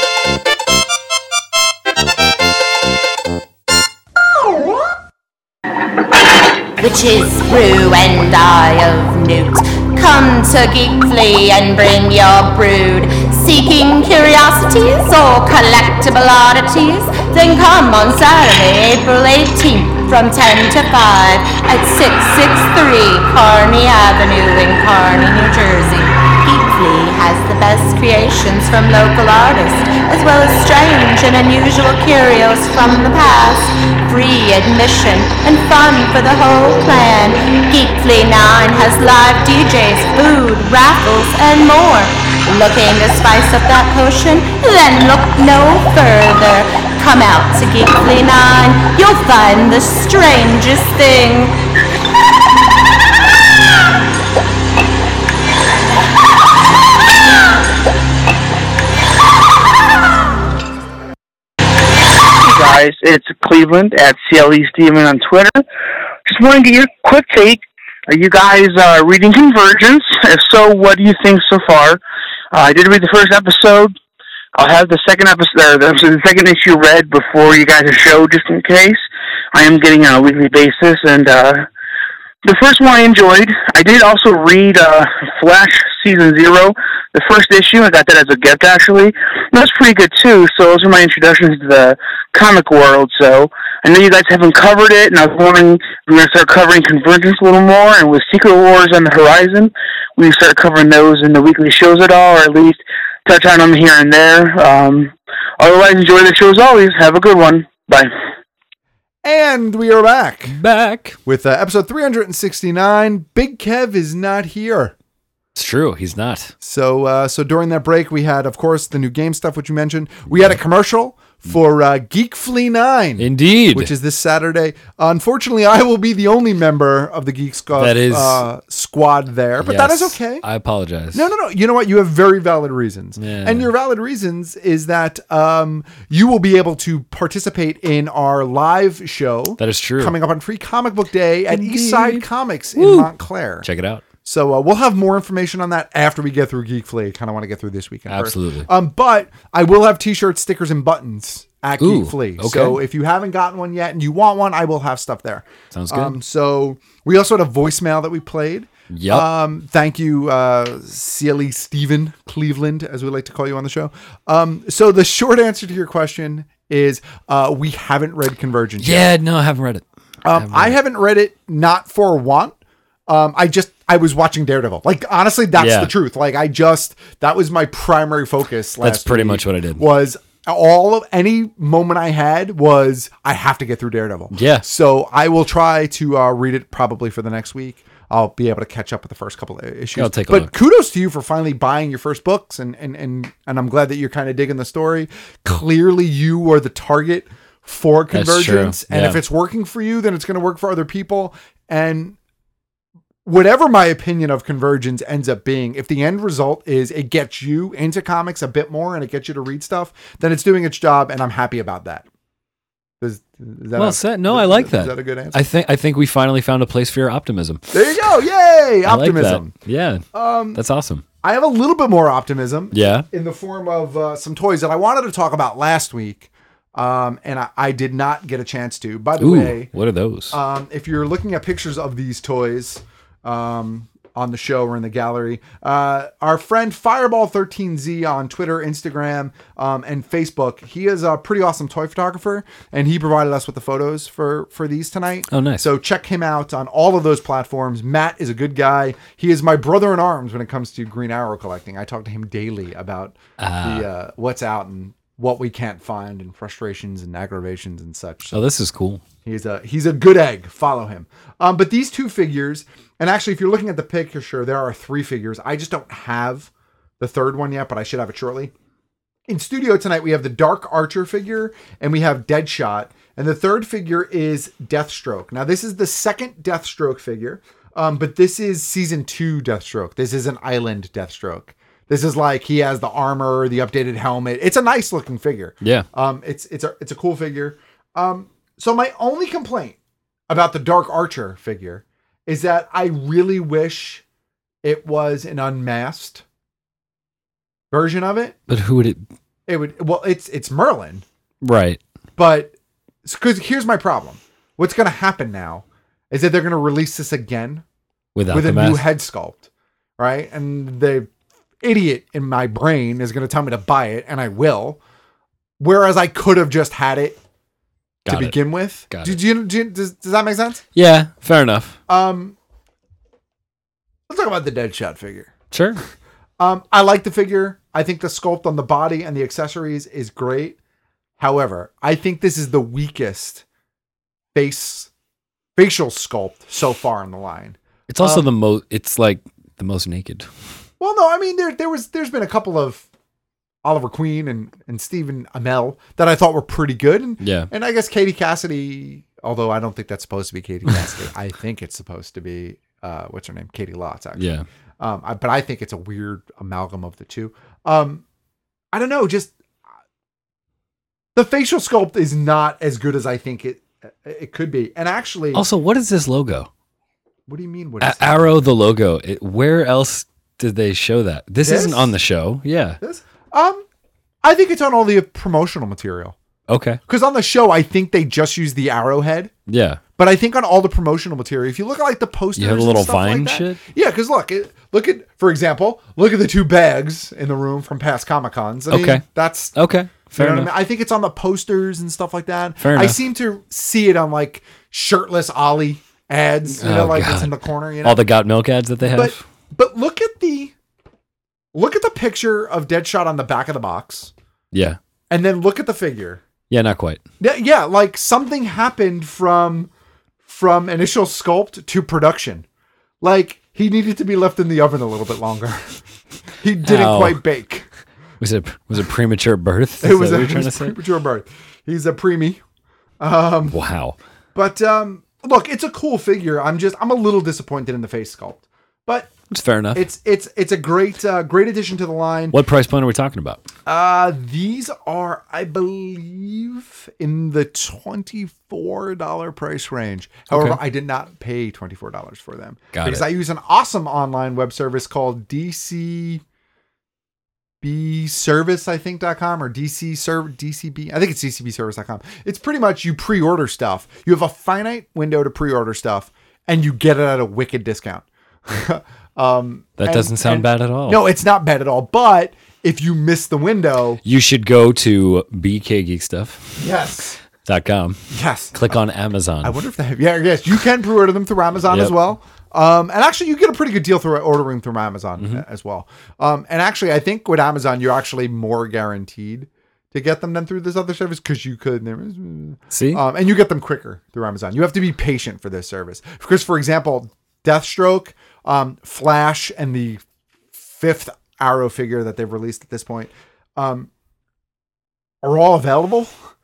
Witches brew and die of newt. Come to Geekly and bring your brood. Seeking curiosities or collectible oddities? Then come on Saturday, April eighteenth from ten to five at six sixty-three Kearney Avenue in Kearney, New Jersey. Geekly has the best creations from local artists, as well as strange and unusual curios from the past. Free admission and fun for the whole clan. Geekly nine has live D Js, food, raffles, and more. Looking to spice up that potion? Then look no further. Come out to Geekly nine, you'll find the strangest thing. Hey guys, it's Cleveland at C L E Steven on Twitter. Just want to get your quick take. Are you guys uh, reading Convergence? If so, what do you think so far? Uh, I did read the first episode. I'll have the second episode, uh, the, the second issue read before you guys' show, just in case. I am getting on a weekly basis, and uh, the first one I enjoyed. I did also read uh, Flash Season Zero, the first issue. I got that as a gift, actually. And that's pretty good, too. So those are my introductions to the comic world. So I know you guys haven't covered it, and I was wondering if we're going to start covering Convergence a little more, and with Secret Wars on the horizon, we start covering those in the weekly shows at all, or at least touch on them here and there. Um, otherwise, enjoy the show as always. Have a good one. Bye. And we are back. Back. With uh, episode three hundred sixty-nine. Big Kev is not here. It's true. He's not. So uh, so during that break, we had, of course, the new game stuff, which you mentioned. We had a commercial for uh, Geek Flea nine. Indeed. Which is this Saturday. Unfortunately, I will be the only member of the Geek Squad, that is, uh, squad there, but yes, that is okay. I apologize. No, no, no. You know what? You have very valid reasons. Yeah. And your valid reasons is that um, you will be able to participate in our live show. That is true. Coming up on Free Comic Book Day at Indeed. Eastside Comics Woo. in Montclair. Check it out. So uh, we'll have more information on that after we get through Geek Flea. Kind of want to get through this weekend Absolutely. first. Um, but I will have t-shirts, stickers, and buttons at Ooh, Geek Flea. okay. So if you haven't gotten one yet and you want one, I will have stuff there. Sounds good. Um, so we also had a voicemail that we played. Yep. Um, thank you, uh, C L E Steven Cleveland, as we like to call you on the show. Um, so the short answer to your question is uh, we haven't read Convergence Yeah, yet. no, I haven't read it. Um, haven't I read it. haven't read it not for want. Um, I just, I was watching Daredevil. Like, honestly, that's Yeah. the truth. Like, I just, that was my primary focus last That's pretty week, much what I did. Was all of, any moment I had was, I have to get through Daredevil. Yeah. So I will try to uh, read it probably for the next week. I'll be able to catch up with the first couple of issues. I'll take a but look. kudos to you for finally buying your first books, and and and and I'm glad that you're kind of digging the story. Clearly, you are the target for That's Convergence, true. and Yeah. if it's working for you, then it's going to work for other people. And whatever my opinion of Convergence ends up being, if the end result is it gets you into comics a bit more and it gets you to read stuff, then it's doing its job, and I'm happy about that. Is, is that Well a- said. No, is- I like is that. that a good answer? I think I think we finally found a place for your optimism. There you go. Yay! I like Optimism. that. Yeah. Um, That's awesome. I have a little bit more optimism. Yeah. In the form of uh, some toys that I wanted to talk about last week, um, and I, I did not get a chance to. By the Ooh, way, what are those? um, if you're looking at pictures of these toys um, on the show or in the gallery, uh, our friend Fireball thirteen Z on Twitter, Instagram, um, and Facebook, he is a pretty awesome toy photographer, and he provided us with the photos for, for these tonight. Oh, nice. So check him out on all of those platforms. Matt is a good guy. He is my brother in arms when it comes to Green Arrow collecting. I talk to him daily about Ah. the uh, what's out and what we can't find, and frustrations and aggravations and such. So Oh, this is cool. he's a he's a good egg. Follow him. Um, but these two figures, and actually, if you're looking at the picture, sure, there are three figures. I just don't have the third one yet, but I should have it shortly. In studio tonight, we have the Dark Archer figure, and we have Deadshot, and the third figure is Deathstroke. Now, this is the second Deathstroke figure, um, but this is season two Deathstroke. This is an Island Deathstroke. This is like he has the armor, the updated helmet. It's a nice looking figure. Yeah. Um, it's it's a it's a cool figure. Um, so my only complaint about the Dark Archer figure is that I really wish it was an unmasked version of it. But who would it? It would well, it's it's Merlin, Right. but because here's my problem. What's going to happen now is that they're going to release this again Without with the a new mask? head sculpt, right? And the idiot in my brain is going to tell me to buy it, and I will. Whereas I could have just had it Got to it. begin with. Got Did you, do you- does, does that make sense? Yeah. Fair enough. Um, let's talk about the Deadshot figure. Sure. Um, I like the figure. I think the sculpt on the body and the accessories is great. However, I think this is the weakest face facial sculpt so far in the line. It's also Um, the most. It's like the most naked. Well, no, I mean there there was there's been a couple of Oliver Queen and, and Stephen Amell that I thought were pretty good. And, Yeah. And I guess Katie Cassidy, although I don't think that's supposed to be Katie Cassidy. I think it's supposed to be, uh, what's her name? Katie Lotz, actually. Yeah. Um, I, but I think it's a weird amalgam of the two. Um, I don't know, just the facial sculpt is not as good as I think it it could be. And actually, Also, what is this logo? what do you mean? What A- is it? Arrow, the logo. It, where else did they show that? This, This? isn't on the show. Yeah. This? Um, I think it's on all the promotional material. Okay. Because on the show, I think they just use the arrowhead. Yeah. But I think on all the promotional material, if you look at like the posters, You have a and little stuff Vine like that- shit? Yeah, because look, it, look at for example, look at the two bags in the room from past Comic Cons. I mean, Okay. that's Okay. Fair you know enough. what I mean? I think it's on the posters and stuff like that. Fair I enough. seem to see it on like shirtless Ollie ads, you know, Oh, like God. it's in the corner. You know, All the Got Milk ads that they have. but but look at the look at the picture of Deadshot on the back of the box, yeah. and then look at the figure. Yeah, not quite. Yeah, yeah, like something happened from from initial sculpt to production. Like he needed to be left in the oven a little bit longer. He didn't Ow. quite bake. Was it was it premature birth? Is It was that a what you're trying it to was say? premature birth. He's a preemie. Um, Wow. but um, look, it's a cool figure. I'm just I'm a little disappointed in the face sculpt, but It's fair enough. it's it's it's a great uh, great addition to the line. What price point are we talking about? Uh, these are, I believe, in the twenty-four dollars price range. However, Okay. I did not pay twenty-four dollars for them. Got because it. I use an awesome online web service called D C B service, I think, dot com or D C serv D C B. I think it's D C B service dot com. It's pretty much you pre-order stuff. You have a finite window to pre-order stuff and you get it at a wicked discount. um, That and- doesn't sound and- bad at all. No, it's not bad at all. But if you miss the window, You should go to b k geek stuff yes, dot com. yes. Click on Amazon. I wonder if they have. Yeah, yes, you can pre-order them through Amazon Yep. as well. Um, and actually, you get a pretty good deal through ordering through Amazon Mm-hmm. uh, as well. Um, and actually, I think with Amazon, you're actually more guaranteed to get them than through this other service because you could See? um, and you get them quicker through Amazon. You have to be patient for this service because, for example, Deathstroke, um, Flash, and the fifth Arrow figure that they've released at this point um, are all available.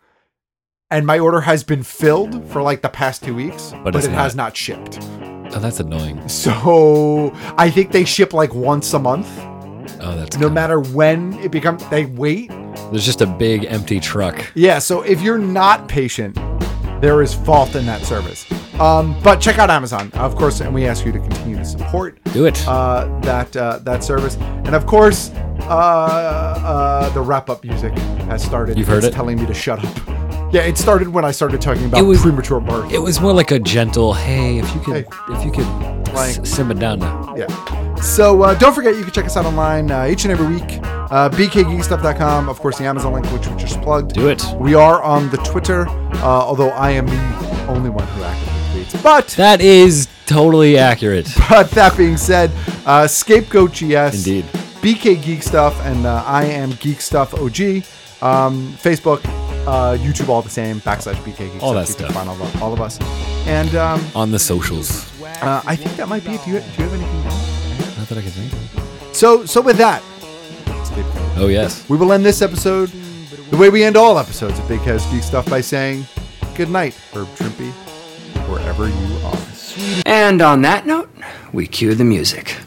And my order has been filled for like the past two weeks, But but, it's it has not. not shipped. Oh, that's annoying. So I think they ship like once a month. Oh, that's No matter when it becomes, they wait. There's just a big empty truck. Yeah, so if you're not patient, there is fault in that service. Um, but check out Amazon, of course, and we ask you to continue to support Do it. uh, that uh, that service. And of course, uh, uh, the wrap-up music has started. You've heard It's it? telling me to shut up. Yeah, it started when I started talking about It was- premature birth. It was more like a gentle, hey, if you could, Hey. if you could Like- s- simmer down now. Yeah. So uh, don't forget, you can check us out online uh, each and every week. Uh, b k geek stuff dot com, of course, the Amazon link, which we just plugged. Do it. We are on the Twitter, uh, although I am the only one who actively tweets. But That is totally accurate. but that being said, uh, Scapegoat G S, Indeed. B K Geek Stuff, and uh, I am Geek Stuff O G. Um, Facebook, uh, YouTube, all the same. Backslash B K Geek All Stuff. that You stuff. can find all of, all of us. And um, On the socials. uh, I think that might be it. Do you, do you have anything else? Not that I can think. So so with that, Oh, yes. we will end this episode the way we end all episodes of Big House Geek Stuff by saying good night, Herb Trimpe, wherever you are. And on that note, we cue the music.